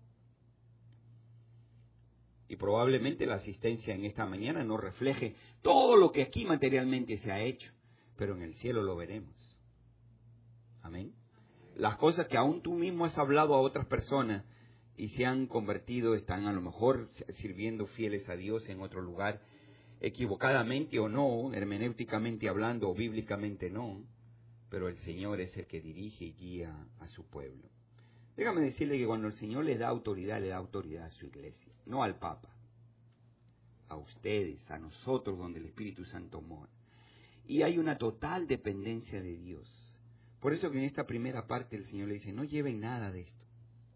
Y probablemente la asistencia en esta mañana no refleje todo lo que aquí materialmente se ha hecho, pero en el cielo lo veremos. Amén. Las cosas que aún tú mismo has hablado a otras personas y se han convertido, están a lo mejor sirviendo fieles a Dios en otro lugar, equivocadamente o no, hermenéuticamente hablando o bíblicamente no, pero el Señor es el que dirige y guía a su pueblo. Déjame decirle que cuando el Señor le da autoridad a su iglesia, no al Papa, a ustedes, a nosotros, donde el Espíritu Santo mora. Y hay una total dependencia de Dios. Por eso que en esta primera parte el Señor le dice, no lleven nada de esto.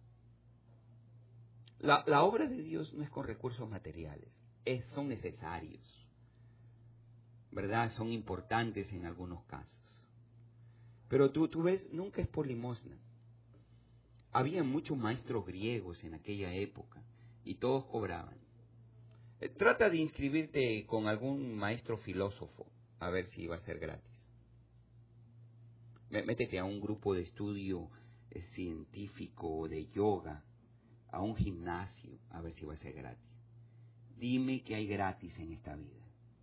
La obra de Dios no es con recursos materiales, son necesarios, ¿verdad? Son importantes en algunos casos. Pero tú ves, nunca es por limosna. Había muchos maestros griegos en aquella época y todos cobraban. Trata de inscribirte con algún maestro filósofo a ver si va a ser gratis. Métete a un grupo de estudio científico de yoga, a un gimnasio, a ver si va a ser gratis. Dime que hay gratis en esta vida.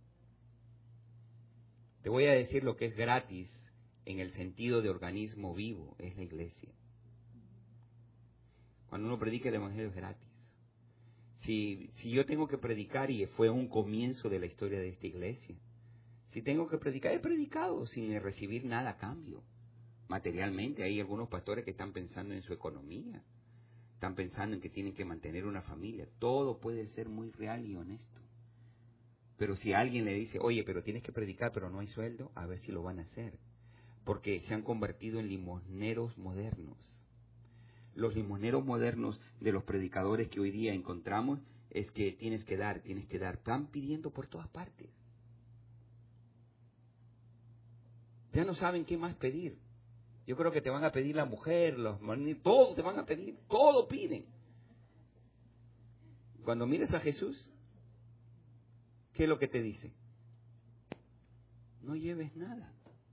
Te voy a decir lo que es gratis en el sentido de organismo vivo, es la iglesia. Cuando uno predica el evangelio es gratis. Si yo tengo que predicar, y fue un comienzo de la historia de esta iglesia, si tengo que predicar, he predicado sin recibir nada a cambio. Materialmente, hay algunos pastores que están pensando en su economía, están pensando en que tienen que mantener una familia. Todo puede ser muy real y honesto. Pero si alguien le dice, oye, pero tienes que predicar, pero no hay sueldo, a ver si lo van a hacer. Porque se han convertido en limosneros modernos. Los limosneros modernos de los predicadores que hoy día encontramos es que tienes que dar. Están pidiendo por todas partes. Ya no saben qué más pedir. Yo creo que te van a pedir la mujer, todos te van a pedir, todo piden. Cuando mires a Jesús, ¿qué es lo que te dice? No lleves nada.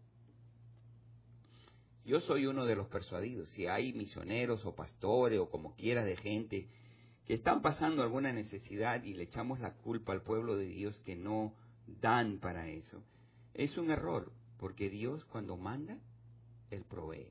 Yo soy uno de los persuadidos. Si hay misioneros o pastores o como quieras de gente que están pasando alguna necesidad y le echamos la culpa al pueblo de Dios que no dan para eso, es un error, porque Dios cuando manda, Él provee.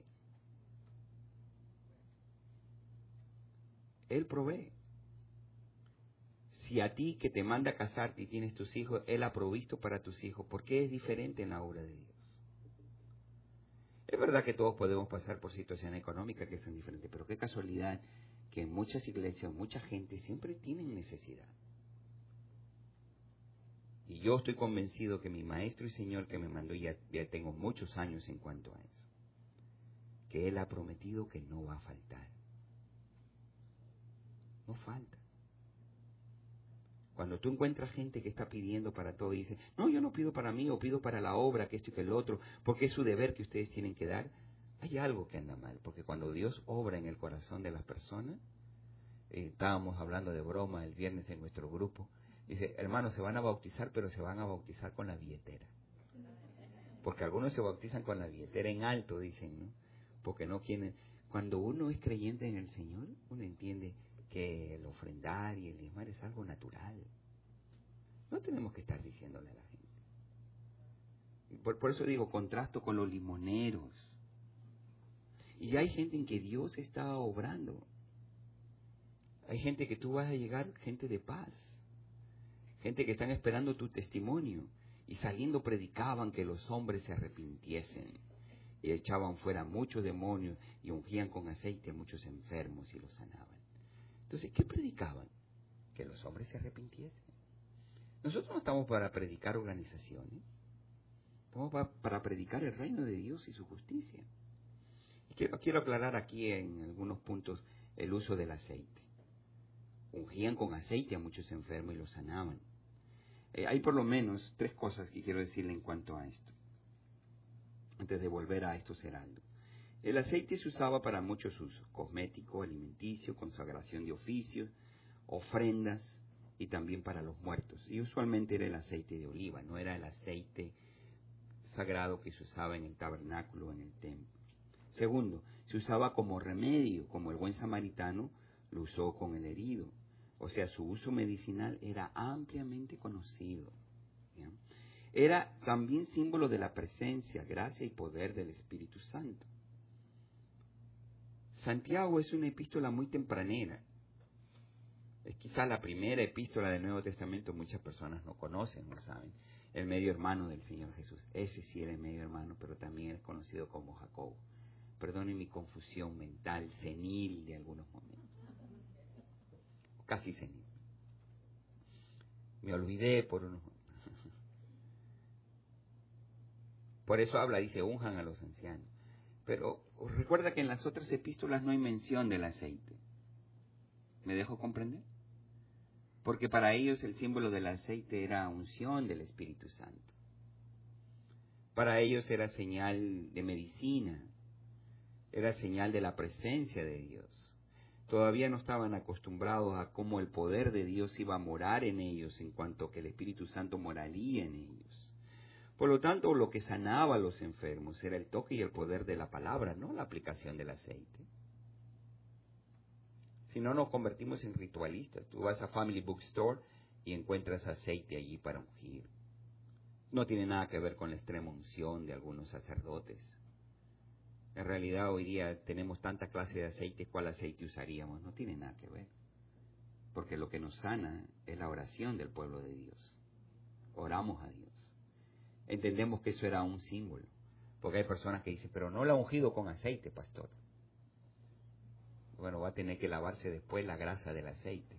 Él provee. Si a ti que te manda a casarte y tienes tus hijos, Él ha provisto para tus hijos, ¿por qué es diferente en la obra de Dios? Es verdad que todos podemos pasar por situaciones económicas que son diferentes, pero qué casualidad que en muchas iglesias, mucha gente siempre tienen necesidad. Y yo estoy convencido que mi Maestro y Señor que me mandó, ya tengo muchos años en cuanto a eso, que Él ha prometido que no va a faltar. No falta. Cuando tú encuentras gente que está pidiendo para todo y dice, no, yo no pido para mí, o pido para la obra, que esto y que el otro, porque es su deber que ustedes tienen que dar, hay algo que anda mal, porque cuando Dios obra en el corazón de las personas, estábamos hablando de broma el viernes en nuestro grupo, dice, hermanos, se van a bautizar, pero se van a bautizar con la billetera. Porque algunos se bautizan con la billetera en alto, dicen, ¿no? Porque no quieren. Cuando uno es creyente en el Señor, uno entiende que el ofrendar y el diezmar es algo natural. No tenemos que estar diciéndole a la gente. Por eso digo, contrasto con los limoneros. Y hay gente en que Dios está obrando. Hay gente que tú vas a llegar, gente de paz. Gente que están esperando tu testimonio. Y saliendo predicaban que los hombres se arrepintiesen. Y echaban fuera muchos demonios y ungían con aceite a muchos enfermos y los sanaban. Entonces, ¿qué predicaban? Que los hombres se arrepintiesen. Nosotros no estamos para predicar organizaciones. Estamos para predicar el reino de Dios y su justicia. Y quiero aclarar aquí en algunos puntos el uso del aceite. Ungían con aceite a muchos enfermos y los sanaban. Hay por lo menos 3 cosas que quiero decirle en cuanto a esto, antes de volver a estos heraldos. El aceite se usaba para muchos usos: cosmético, alimenticio, consagración de oficios, ofrendas y también para los muertos. Y usualmente era el aceite de oliva, no era el aceite sagrado que se usaba en el tabernáculo o en el templo. Segundo, se usaba como remedio, como el buen samaritano lo usó con el herido. O sea, su uso medicinal era ampliamente conocido. ¿Ya? Era también símbolo de la presencia, gracia y poder del Espíritu Santo. Santiago es una epístola muy tempranera. Es quizá la primera epístola del Nuevo Testamento, muchas personas no conocen, no saben. El medio hermano del Señor Jesús. Ese sí era el medio hermano, pero también es conocido como Jacobo. Perdonen mi confusión mental, senil de algunos momentos. Casi senil. Me olvidé por unos momentos. Por eso habla, dice, unjan a los ancianos. Pero recuerda que en las otras epístolas no hay mención del aceite. ¿Me dejo comprender? Porque para ellos el símbolo del aceite era unción del Espíritu Santo. Para ellos era señal de medicina, era señal de la presencia de Dios. Todavía no estaban acostumbrados a cómo el poder de Dios iba a morar en ellos, en cuanto que el Espíritu Santo moraría en ellos. Por lo tanto, lo que sanaba a los enfermos era el toque y el poder de la palabra, no la aplicación del aceite. Si no, nos convertimos en ritualistas. Tú vas a Family Bookstore y encuentras aceite allí para ungir. No tiene nada que ver con la extrema unción de algunos sacerdotes. En realidad hoy día tenemos tanta clase de aceite, ¿cuál aceite usaríamos? No tiene nada que ver. Porque lo que nos sana es la oración del pueblo de Dios. Oramos a Dios. Entendemos que eso era un símbolo. Porque hay personas que dicen, pero no la ha ungido con aceite, pastor. Bueno, va a tener que lavarse después la grasa del aceite.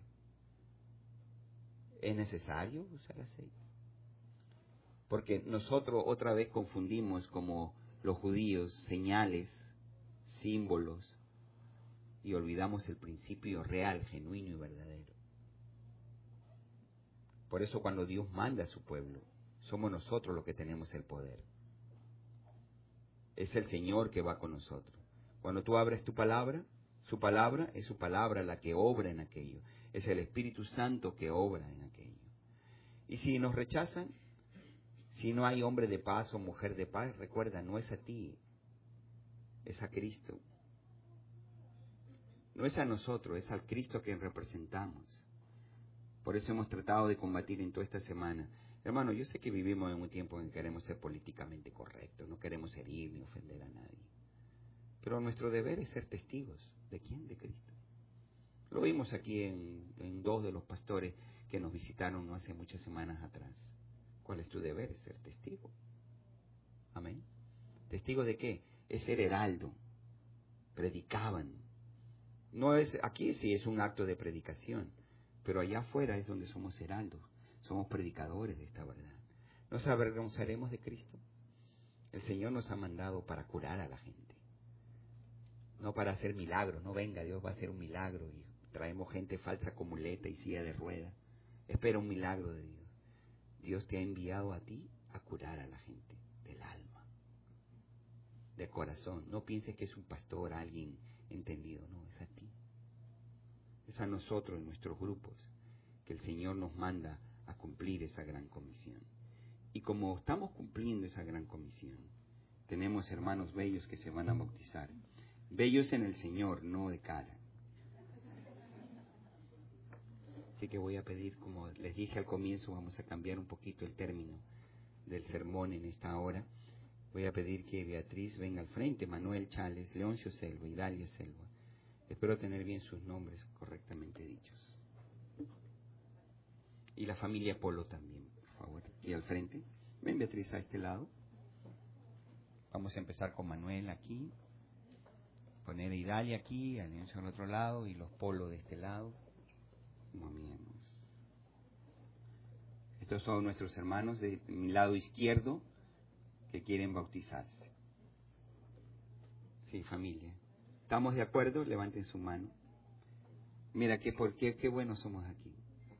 ¿Es necesario usar aceite? Porque nosotros otra vez confundimos, como los judíos, señales, símbolos, y olvidamos el principio real, genuino y verdadero. Por eso cuando Dios manda a su pueblo, somos nosotros los que tenemos el poder. Es el Señor que va con nosotros. Cuando tú abres tu palabra, su palabra es su palabra la que obra en aquello. Es el Espíritu Santo que obra en aquello. Y si nos rechazan, si no hay hombre de paz o mujer de paz, recuerda, no es a ti, es a Cristo. No es a nosotros, es al Cristo a quien representamos. Por eso hemos tratado de combatir en toda esta semana. Hermano, yo sé que vivimos en un tiempo en que queremos ser políticamente correctos, no queremos herir ni ofender a nadie. Pero nuestro deber es ser testigos. ¿De quién? De Cristo. Lo vimos aquí en 2 de los pastores que nos visitaron no hace muchas semanas atrás. ¿Cuál es tu deber? Es ser testigo. Amén. ¿Testigo de qué? Es ser heraldo. Predicaban. No es, aquí sí es un acto de predicación, pero allá afuera es donde somos heraldos. Somos predicadores de esta verdad. ¿Nos avergonzaremos de Cristo? El Señor nos ha mandado para curar a la gente. No para hacer milagros. No venga, Dios va a hacer un milagro y traemos gente falsa con muleta y silla de ruedas. Espera un milagro de Dios. Dios te ha enviado a ti a curar a la gente del alma, de corazón. No pienses que es un pastor, alguien entendido. No, es a ti. Es a nosotros, en nuestros grupos, que el Señor nos manda a cumplir esa gran comisión. Y como estamos cumpliendo esa gran comisión, tenemos hermanos bellos que se van a bautizar. Bellos en el Señor, no de cara. Así que voy a pedir, como les dije al comienzo, vamos a cambiar un poquito el término del sermón en esta hora. Voy a pedir que Beatriz venga al frente, Manuel Chales, Leoncio Selva y Dalia Selva. Espero tener bien sus nombres correctamente dichos. Y la familia Polo también, por favor. Y al frente. Ven, Beatriz, a este lado. Vamos a empezar con Manuel aquí. Poner a Idalia aquí, a Leoncio al otro lado y los Polo de este lado. Moviemos. Estos son nuestros hermanos de mi lado izquierdo que quieren bautizarse. Sí, familia. ¿Estamos de acuerdo? Levanten su mano. Mira, qué buenos somos aquí.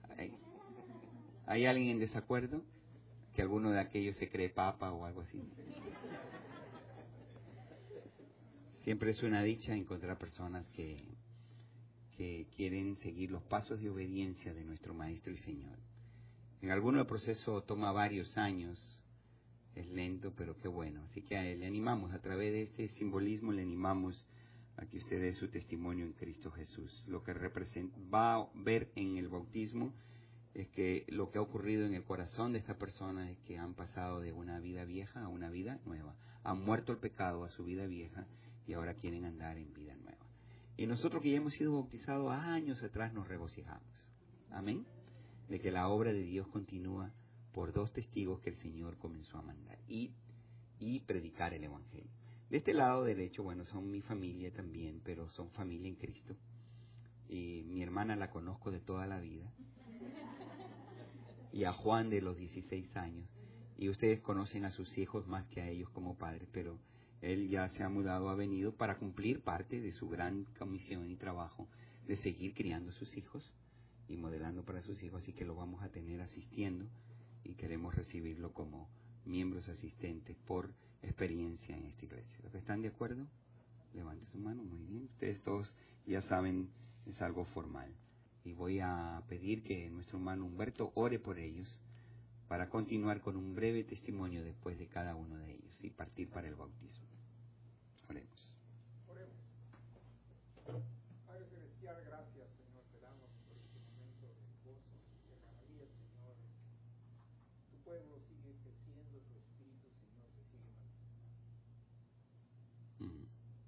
¿Hay alguien en desacuerdo? Que alguno de aquellos se cree papa o algo así. Siempre es una dicha encontrar personas que quieren seguir los pasos de obediencia de nuestro Maestro y Señor. En algunos el proceso toma varios años, es lento, pero qué bueno. Así que le animamos, a través de este simbolismo, le animamos a que usted dé su testimonio en Cristo Jesús. Lo que va a ver en el bautismo es que lo que ha ocurrido en el corazón de esta persona es que han pasado de una vida vieja a una vida nueva. Han muerto el pecado a su vida vieja y ahora quieren andar en vida nueva. Y nosotros que ya hemos sido bautizados años atrás nos regocijamos. Amén. De que la obra de Dios continúa por dos testigos que el Señor comenzó a mandar y predicar el Evangelio. De este lado derecho, bueno, son mi familia también, pero son familia en Cristo. Y mi hermana la conozco de toda la vida. Y a Juan de los 16 años. Y ustedes conocen a sus hijos más que a ellos como padres, pero él ya se ha mudado, ha venido para cumplir parte de su gran comisión y trabajo de seguir criando a sus hijos y modelando para sus hijos, así que lo vamos a tener asistiendo y queremos recibirlo como miembros asistentes por experiencia en esta iglesia. ¿Los que están de acuerdo? Levante su mano, muy bien. Ustedes todos ya saben, es algo formal. Y voy a pedir que nuestro hermano Humberto ore por ellos para continuar con un breve testimonio después de cada uno de ellos y partir para el bautismo. Oremos. Oremos. Padre Celestial, gracias, Señor, te damos por este momento de gozo, de maravilla, Señor. Tu pueblo sigue creciendo, tu espíritu, Señor, se sigue manifestando.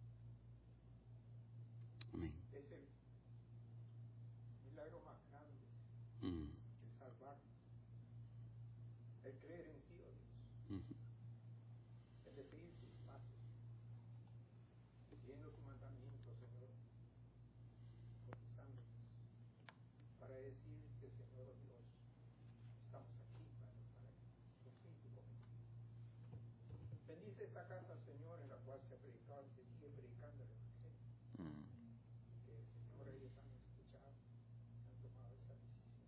Amén. Es el milagro más grande, el salvarnos, el creer en ti, oh Dios, el de seguir tus pasos, siguiendo tu mandamiento, Señor, bautizándonos, para decirte, Señor, oh Dios, estamos aquí para cumplir tu cometido. Bendice esta casa, Señor, en la cual se ha predicado y se sigue predicando el Evangelio. Que, Señor, ellos han escuchado, han tomado esa decisión.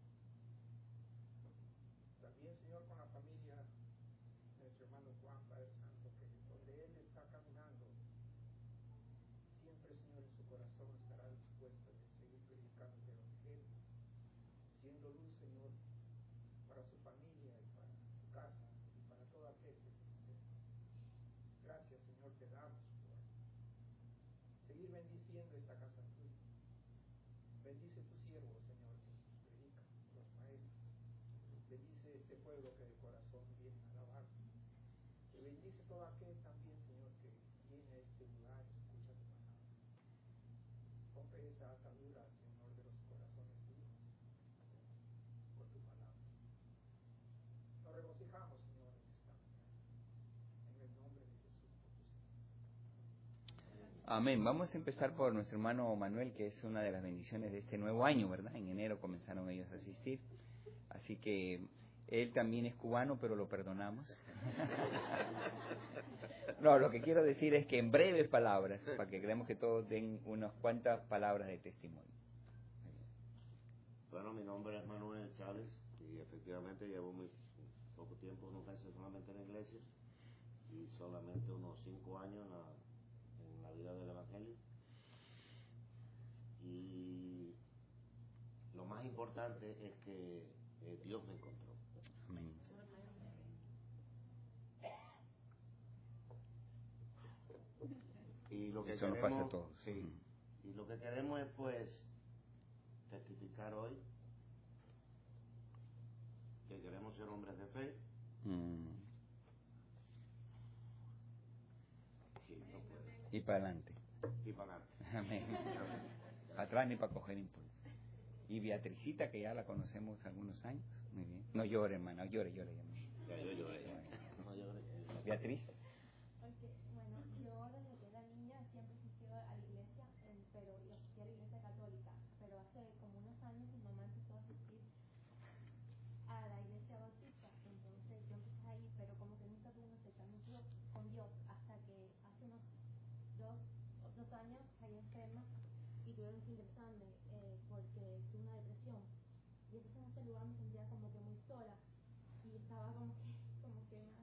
También, Señor, con la familia de nuestro hermano Juan, Padre Santo, que donde él está caminando, siempre, Señor, en su corazón estará dispuesto a seguir predicando el Evangelio, siendo luz, Señor, para su familia y para su casa y para todo aquel que se necesita. Gracias, Señor, te damos por seguir bendiciendo esta casa tuya. Bendice tu siervo, Señor, que predica, los maestros. Bendice este pueblo que de corazón viene a alabar. Y bendice todo aquel también, Señor, que viene a este lugar y escucha tu palabra. Rompe esa atadura, Señor, de los corazones duros. dejamos, Señor, en esta mañana. En el nombre de Jesús, por tus santos. Amén. Vamos a empezar por nuestro hermano Manuel, que es una de las bendiciones de este nuevo año, ¿verdad? En enero comenzaron ellos a asistir. Así que él también es cubano, pero lo perdonamos. No, lo que quiero decir es que en breves palabras, para que creamos que todos den unas cuantas palabras de testimonio. Bueno, mi nombre es Manuel Chávez y efectivamente llevo muy poco tiempo, unos meses solamente en la iglesia y solamente unos 5 años en la vida del Evangelio. Y lo más importante es que Dios me encontró. Amén. Y lo que Eso nos queremos, pasa a todos. sí, y lo que queremos es pues testificar hoy que queremos ser hombres de fe. Sí, no puede. Y para adelante. Y para adelante. Amén. Para atrás ni para coger impulso. Y Beatricita, que ya la conocemos algunos años. Muy bien. No llore, hermana, llore. Ya yo lloré. No lloré. Beatriz. Bueno, yo desde que era niña siempre asistí a la iglesia, pero yo asistí a la iglesia católica. Pero hace como unos años mi mamá empezó a asistir a la iglesia bautista. Entonces yo empecé ahí, pero como que nunca tuve un acercamiento con Dios hasta que hace unos dos años caí enferma y tuvieron que ingresarme porque tuve una depresión. Y entonces en este lugar me sentía como que muy sola y estaba como que más.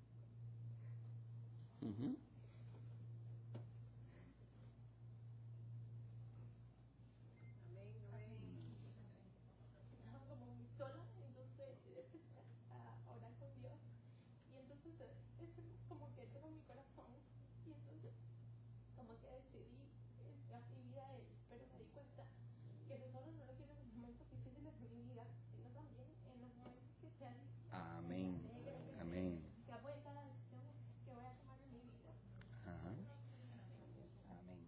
Estaba como muy sola, entonces empecé a orar con Dios y entonces como que tengo mi corazón y entonces como que decidí dar mi vida a Él, pero me di cuenta que no solo no lo quiero en los momentos difíciles de mi vida, sino también en los momentos que sean Amén. alegres, Amén. que apoye cada decisión que voy a tomar en mi vida. Ajá. Amén.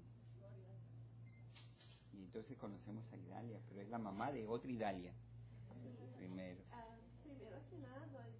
Y entonces conocemos a Idalia, pero es la mamá de otra Idalia. Primero. Primero que nada, doy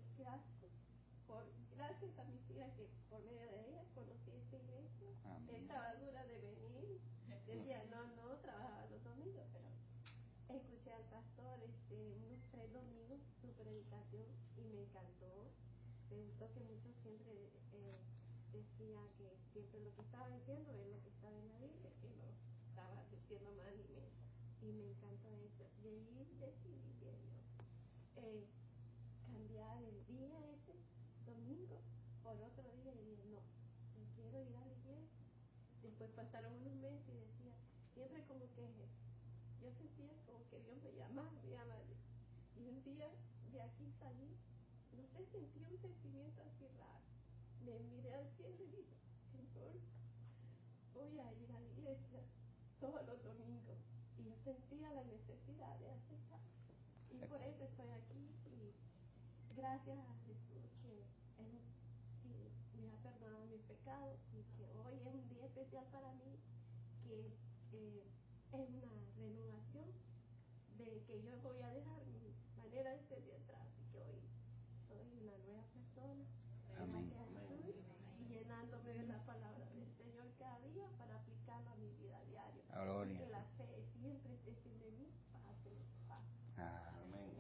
gracias a mis hijas que por medio de ellas conocí esta iglesia. Amén. Estaba dura de venir, decía no, trabajaba los domingos, pero escuché al pastor unos 3 domingos su predicación y me encantó. Me gustó que muchos siempre decía que siempre lo que estaba diciendo es lo que estaba en la Biblia, que no estaba diciendo más ni menos. Y me encantó eso. Y ahí decidí que yo cambiar el día ese, domingo, por otro día y dije, no, yo quiero ir a la iglesia. Después pasaron unos meses y decía, siempre como que yo sentía como que Dios me llamaba. Y un día de aquí salí, no sé, sentí un sentimiento así raro. Me miré al cielo y dije, Señor, voy a ir a la iglesia todos los domingos. Y yo sentía la necesidad de hacer eso. Y por eso estoy aquí y gracias a Jesús que Él me ha perdonado mis pecados y que hoy es un día especial para mí, que es una renovación de que yo voy a dejar mi manera de ser de atrás y que hoy soy una nueva persona. Amén. Y llenándome de la palabra del Señor cada día para aplicarlo a mi vida diaria. Gloria. Que la fe siempre esté de mí para hacer paz. Amén.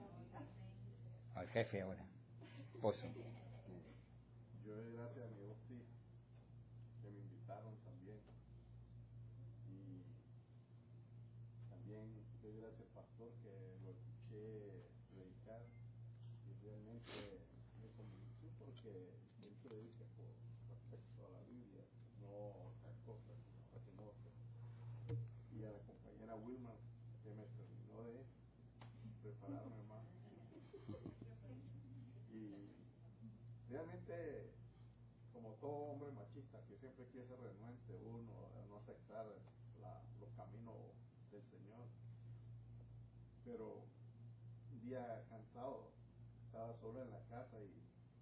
Al jefe ahora. Pozo. Yo doy gracias a mi Dios, sí, que me invitaron también. Y también doy gracias al pastor que lo escuché predicar y realmente me convenció porque él predica con respecto a la Biblia, no otras cosas, sino otras. Y a la compañera Wilma que me terminó de prepararme más. Y realmente, como todo hombre machista que siempre quiere ser renuente uno a no aceptar los caminos del Señor, pero un día cansado estaba solo en la casa y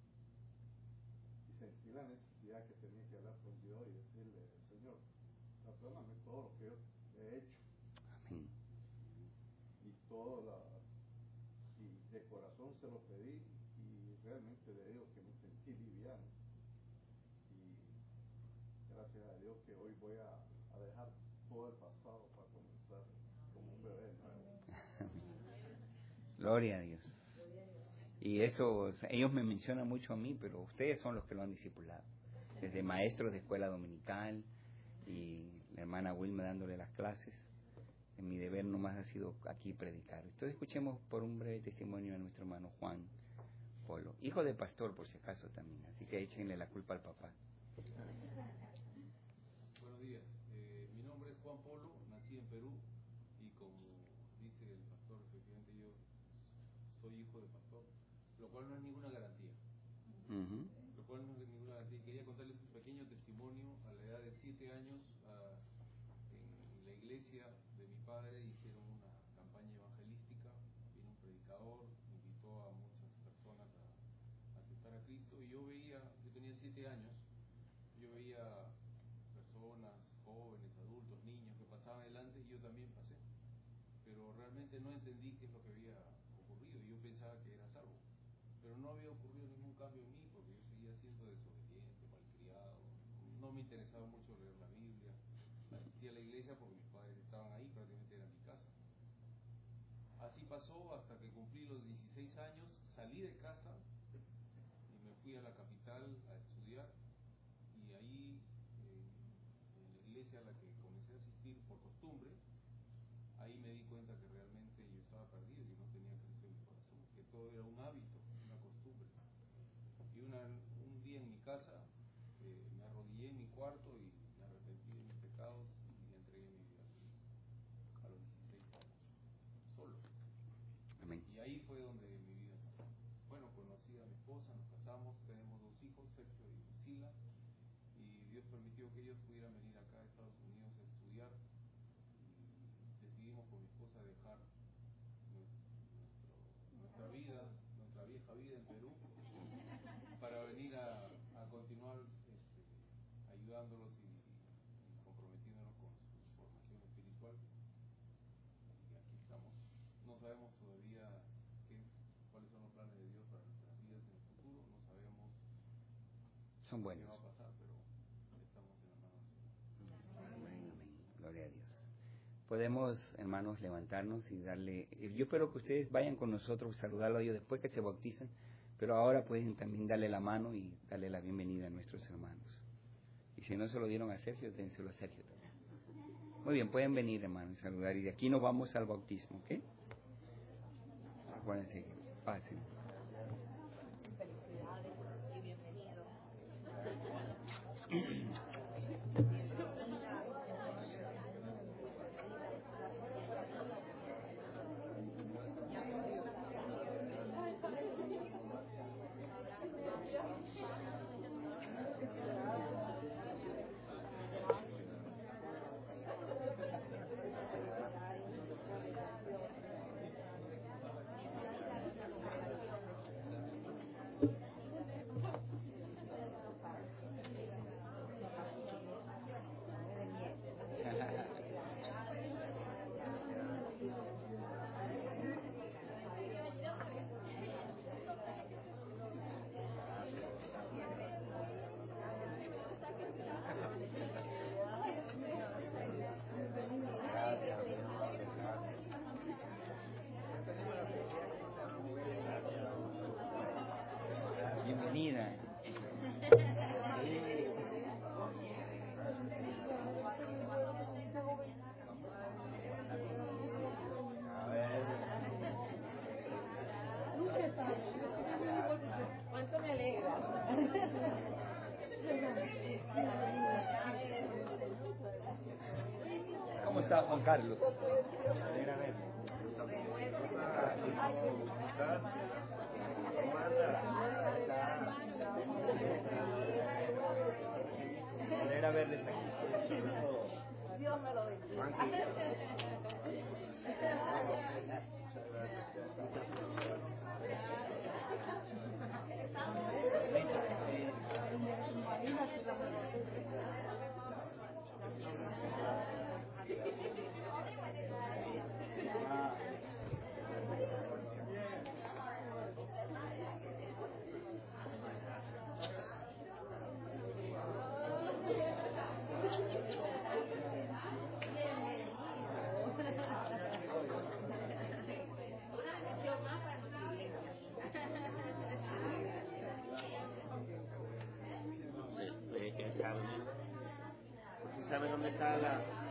sentí la necesidad que tenía que hablar con Dios y decirle, Señor, perdóname todo lo que yo he hecho. Amén. Y de corazón se lo pedí y realmente le digo que me sentí liviano y gracias a Dios que hoy voy a dejar todo el pasado para comenzar como un bebé nuevo. Gloria a Dios. Y eso, ellos me mencionan mucho a mí, pero ustedes son los que lo han discipulado. Desde maestros de escuela dominical y la hermana Wilma dándole las clases. Mi deber nomás ha sido aquí predicar. Entonces escuchemos por un breve testimonio a nuestro hermano Juan Polo, hijo de pastor por si acaso también, así que échenle la culpa al papá. Buenos días, mi nombre es Juan Polo, nací en Perú y como dice el pastor, efectivamente yo soy hijo de pastor, lo cual no es ninguna garantía. Lo cual no es ninguna garantía. Quería contarles un pequeño testimonio. A la edad de 7 años, en la iglesia de mi padre hicieron una campaña evangelística, vino un predicador, invitó a muchas personas a aceptar a Cristo y yo tenía 7 años, yo veía personas, jóvenes, adultos, niños que pasaban adelante y yo también pasé, pero realmente no entendí qué es lo que había ocurrido y yo pensaba que era salvo, pero no había ocurrido ningún cambio en mí porque yo seguía siendo desobediente, malcriado, no me interesaba mucho leer la Biblia, asistía a la iglesia porque mis padres estaban ahí, prácticamente era mi casa. Así pasó hasta que cumplí los 16 años, salí de casa y me fui a la capital a estudiar y ahí en la iglesia a la que comencé a asistir por costumbre, ahí me di cuenta que realmente yo estaba perdido y no tenía Cristo en mi corazón, que todo era un hábito, una costumbre. Y un día en mi casa me arrodillé en mi cuarto y me arrepentí de mis pecados y le entregué mi vida a Cristo a los 16 años, solo. Amén. Y ahí fue donde mi vida cambió. Bueno, conocí a mi esposa, nos casamos, tenemos 2 hijos, Sergio y Sila, y Dios permitió que ellos pudieran venir acá a Estados Unidos a estudiar y decidimos con mi esposa dejar nuestra vida, nuestra vieja vida en Perú para venir a continuar ayudándolos y comprometiéndonos con su formación espiritual. Y aquí estamos. No sabemos todavía cuáles son los planes de Dios para nuestras vidas en el futuro, no sabemos Son buenos. qué va a pasar, pero estamos en la mano del Señor. Amén, amén. Gloria a Dios. Podemos, hermanos, levantarnos y darle... Yo espero que ustedes vayan con nosotros, saludarlo a ellos después que se bauticen, pero ahora pueden también darle la mano y darle la bienvenida a nuestros hermanos. Y si no se lo dieron a Sergio, dénselo a Sergio también. Muy bien, pueden venir, hermanos, y saludar. Y de aquí nos vamos al bautismo, ¿ok? Acuérdense, pasen. Felicidades y bienvenido. Bienvenida. ¿Cuánto me alegra? ¿Cómo está Juan Carlos? Ven a ver. ¿Cómo anda? Ven a verles aquí. Dios me lo bendiga. sabe dónde está la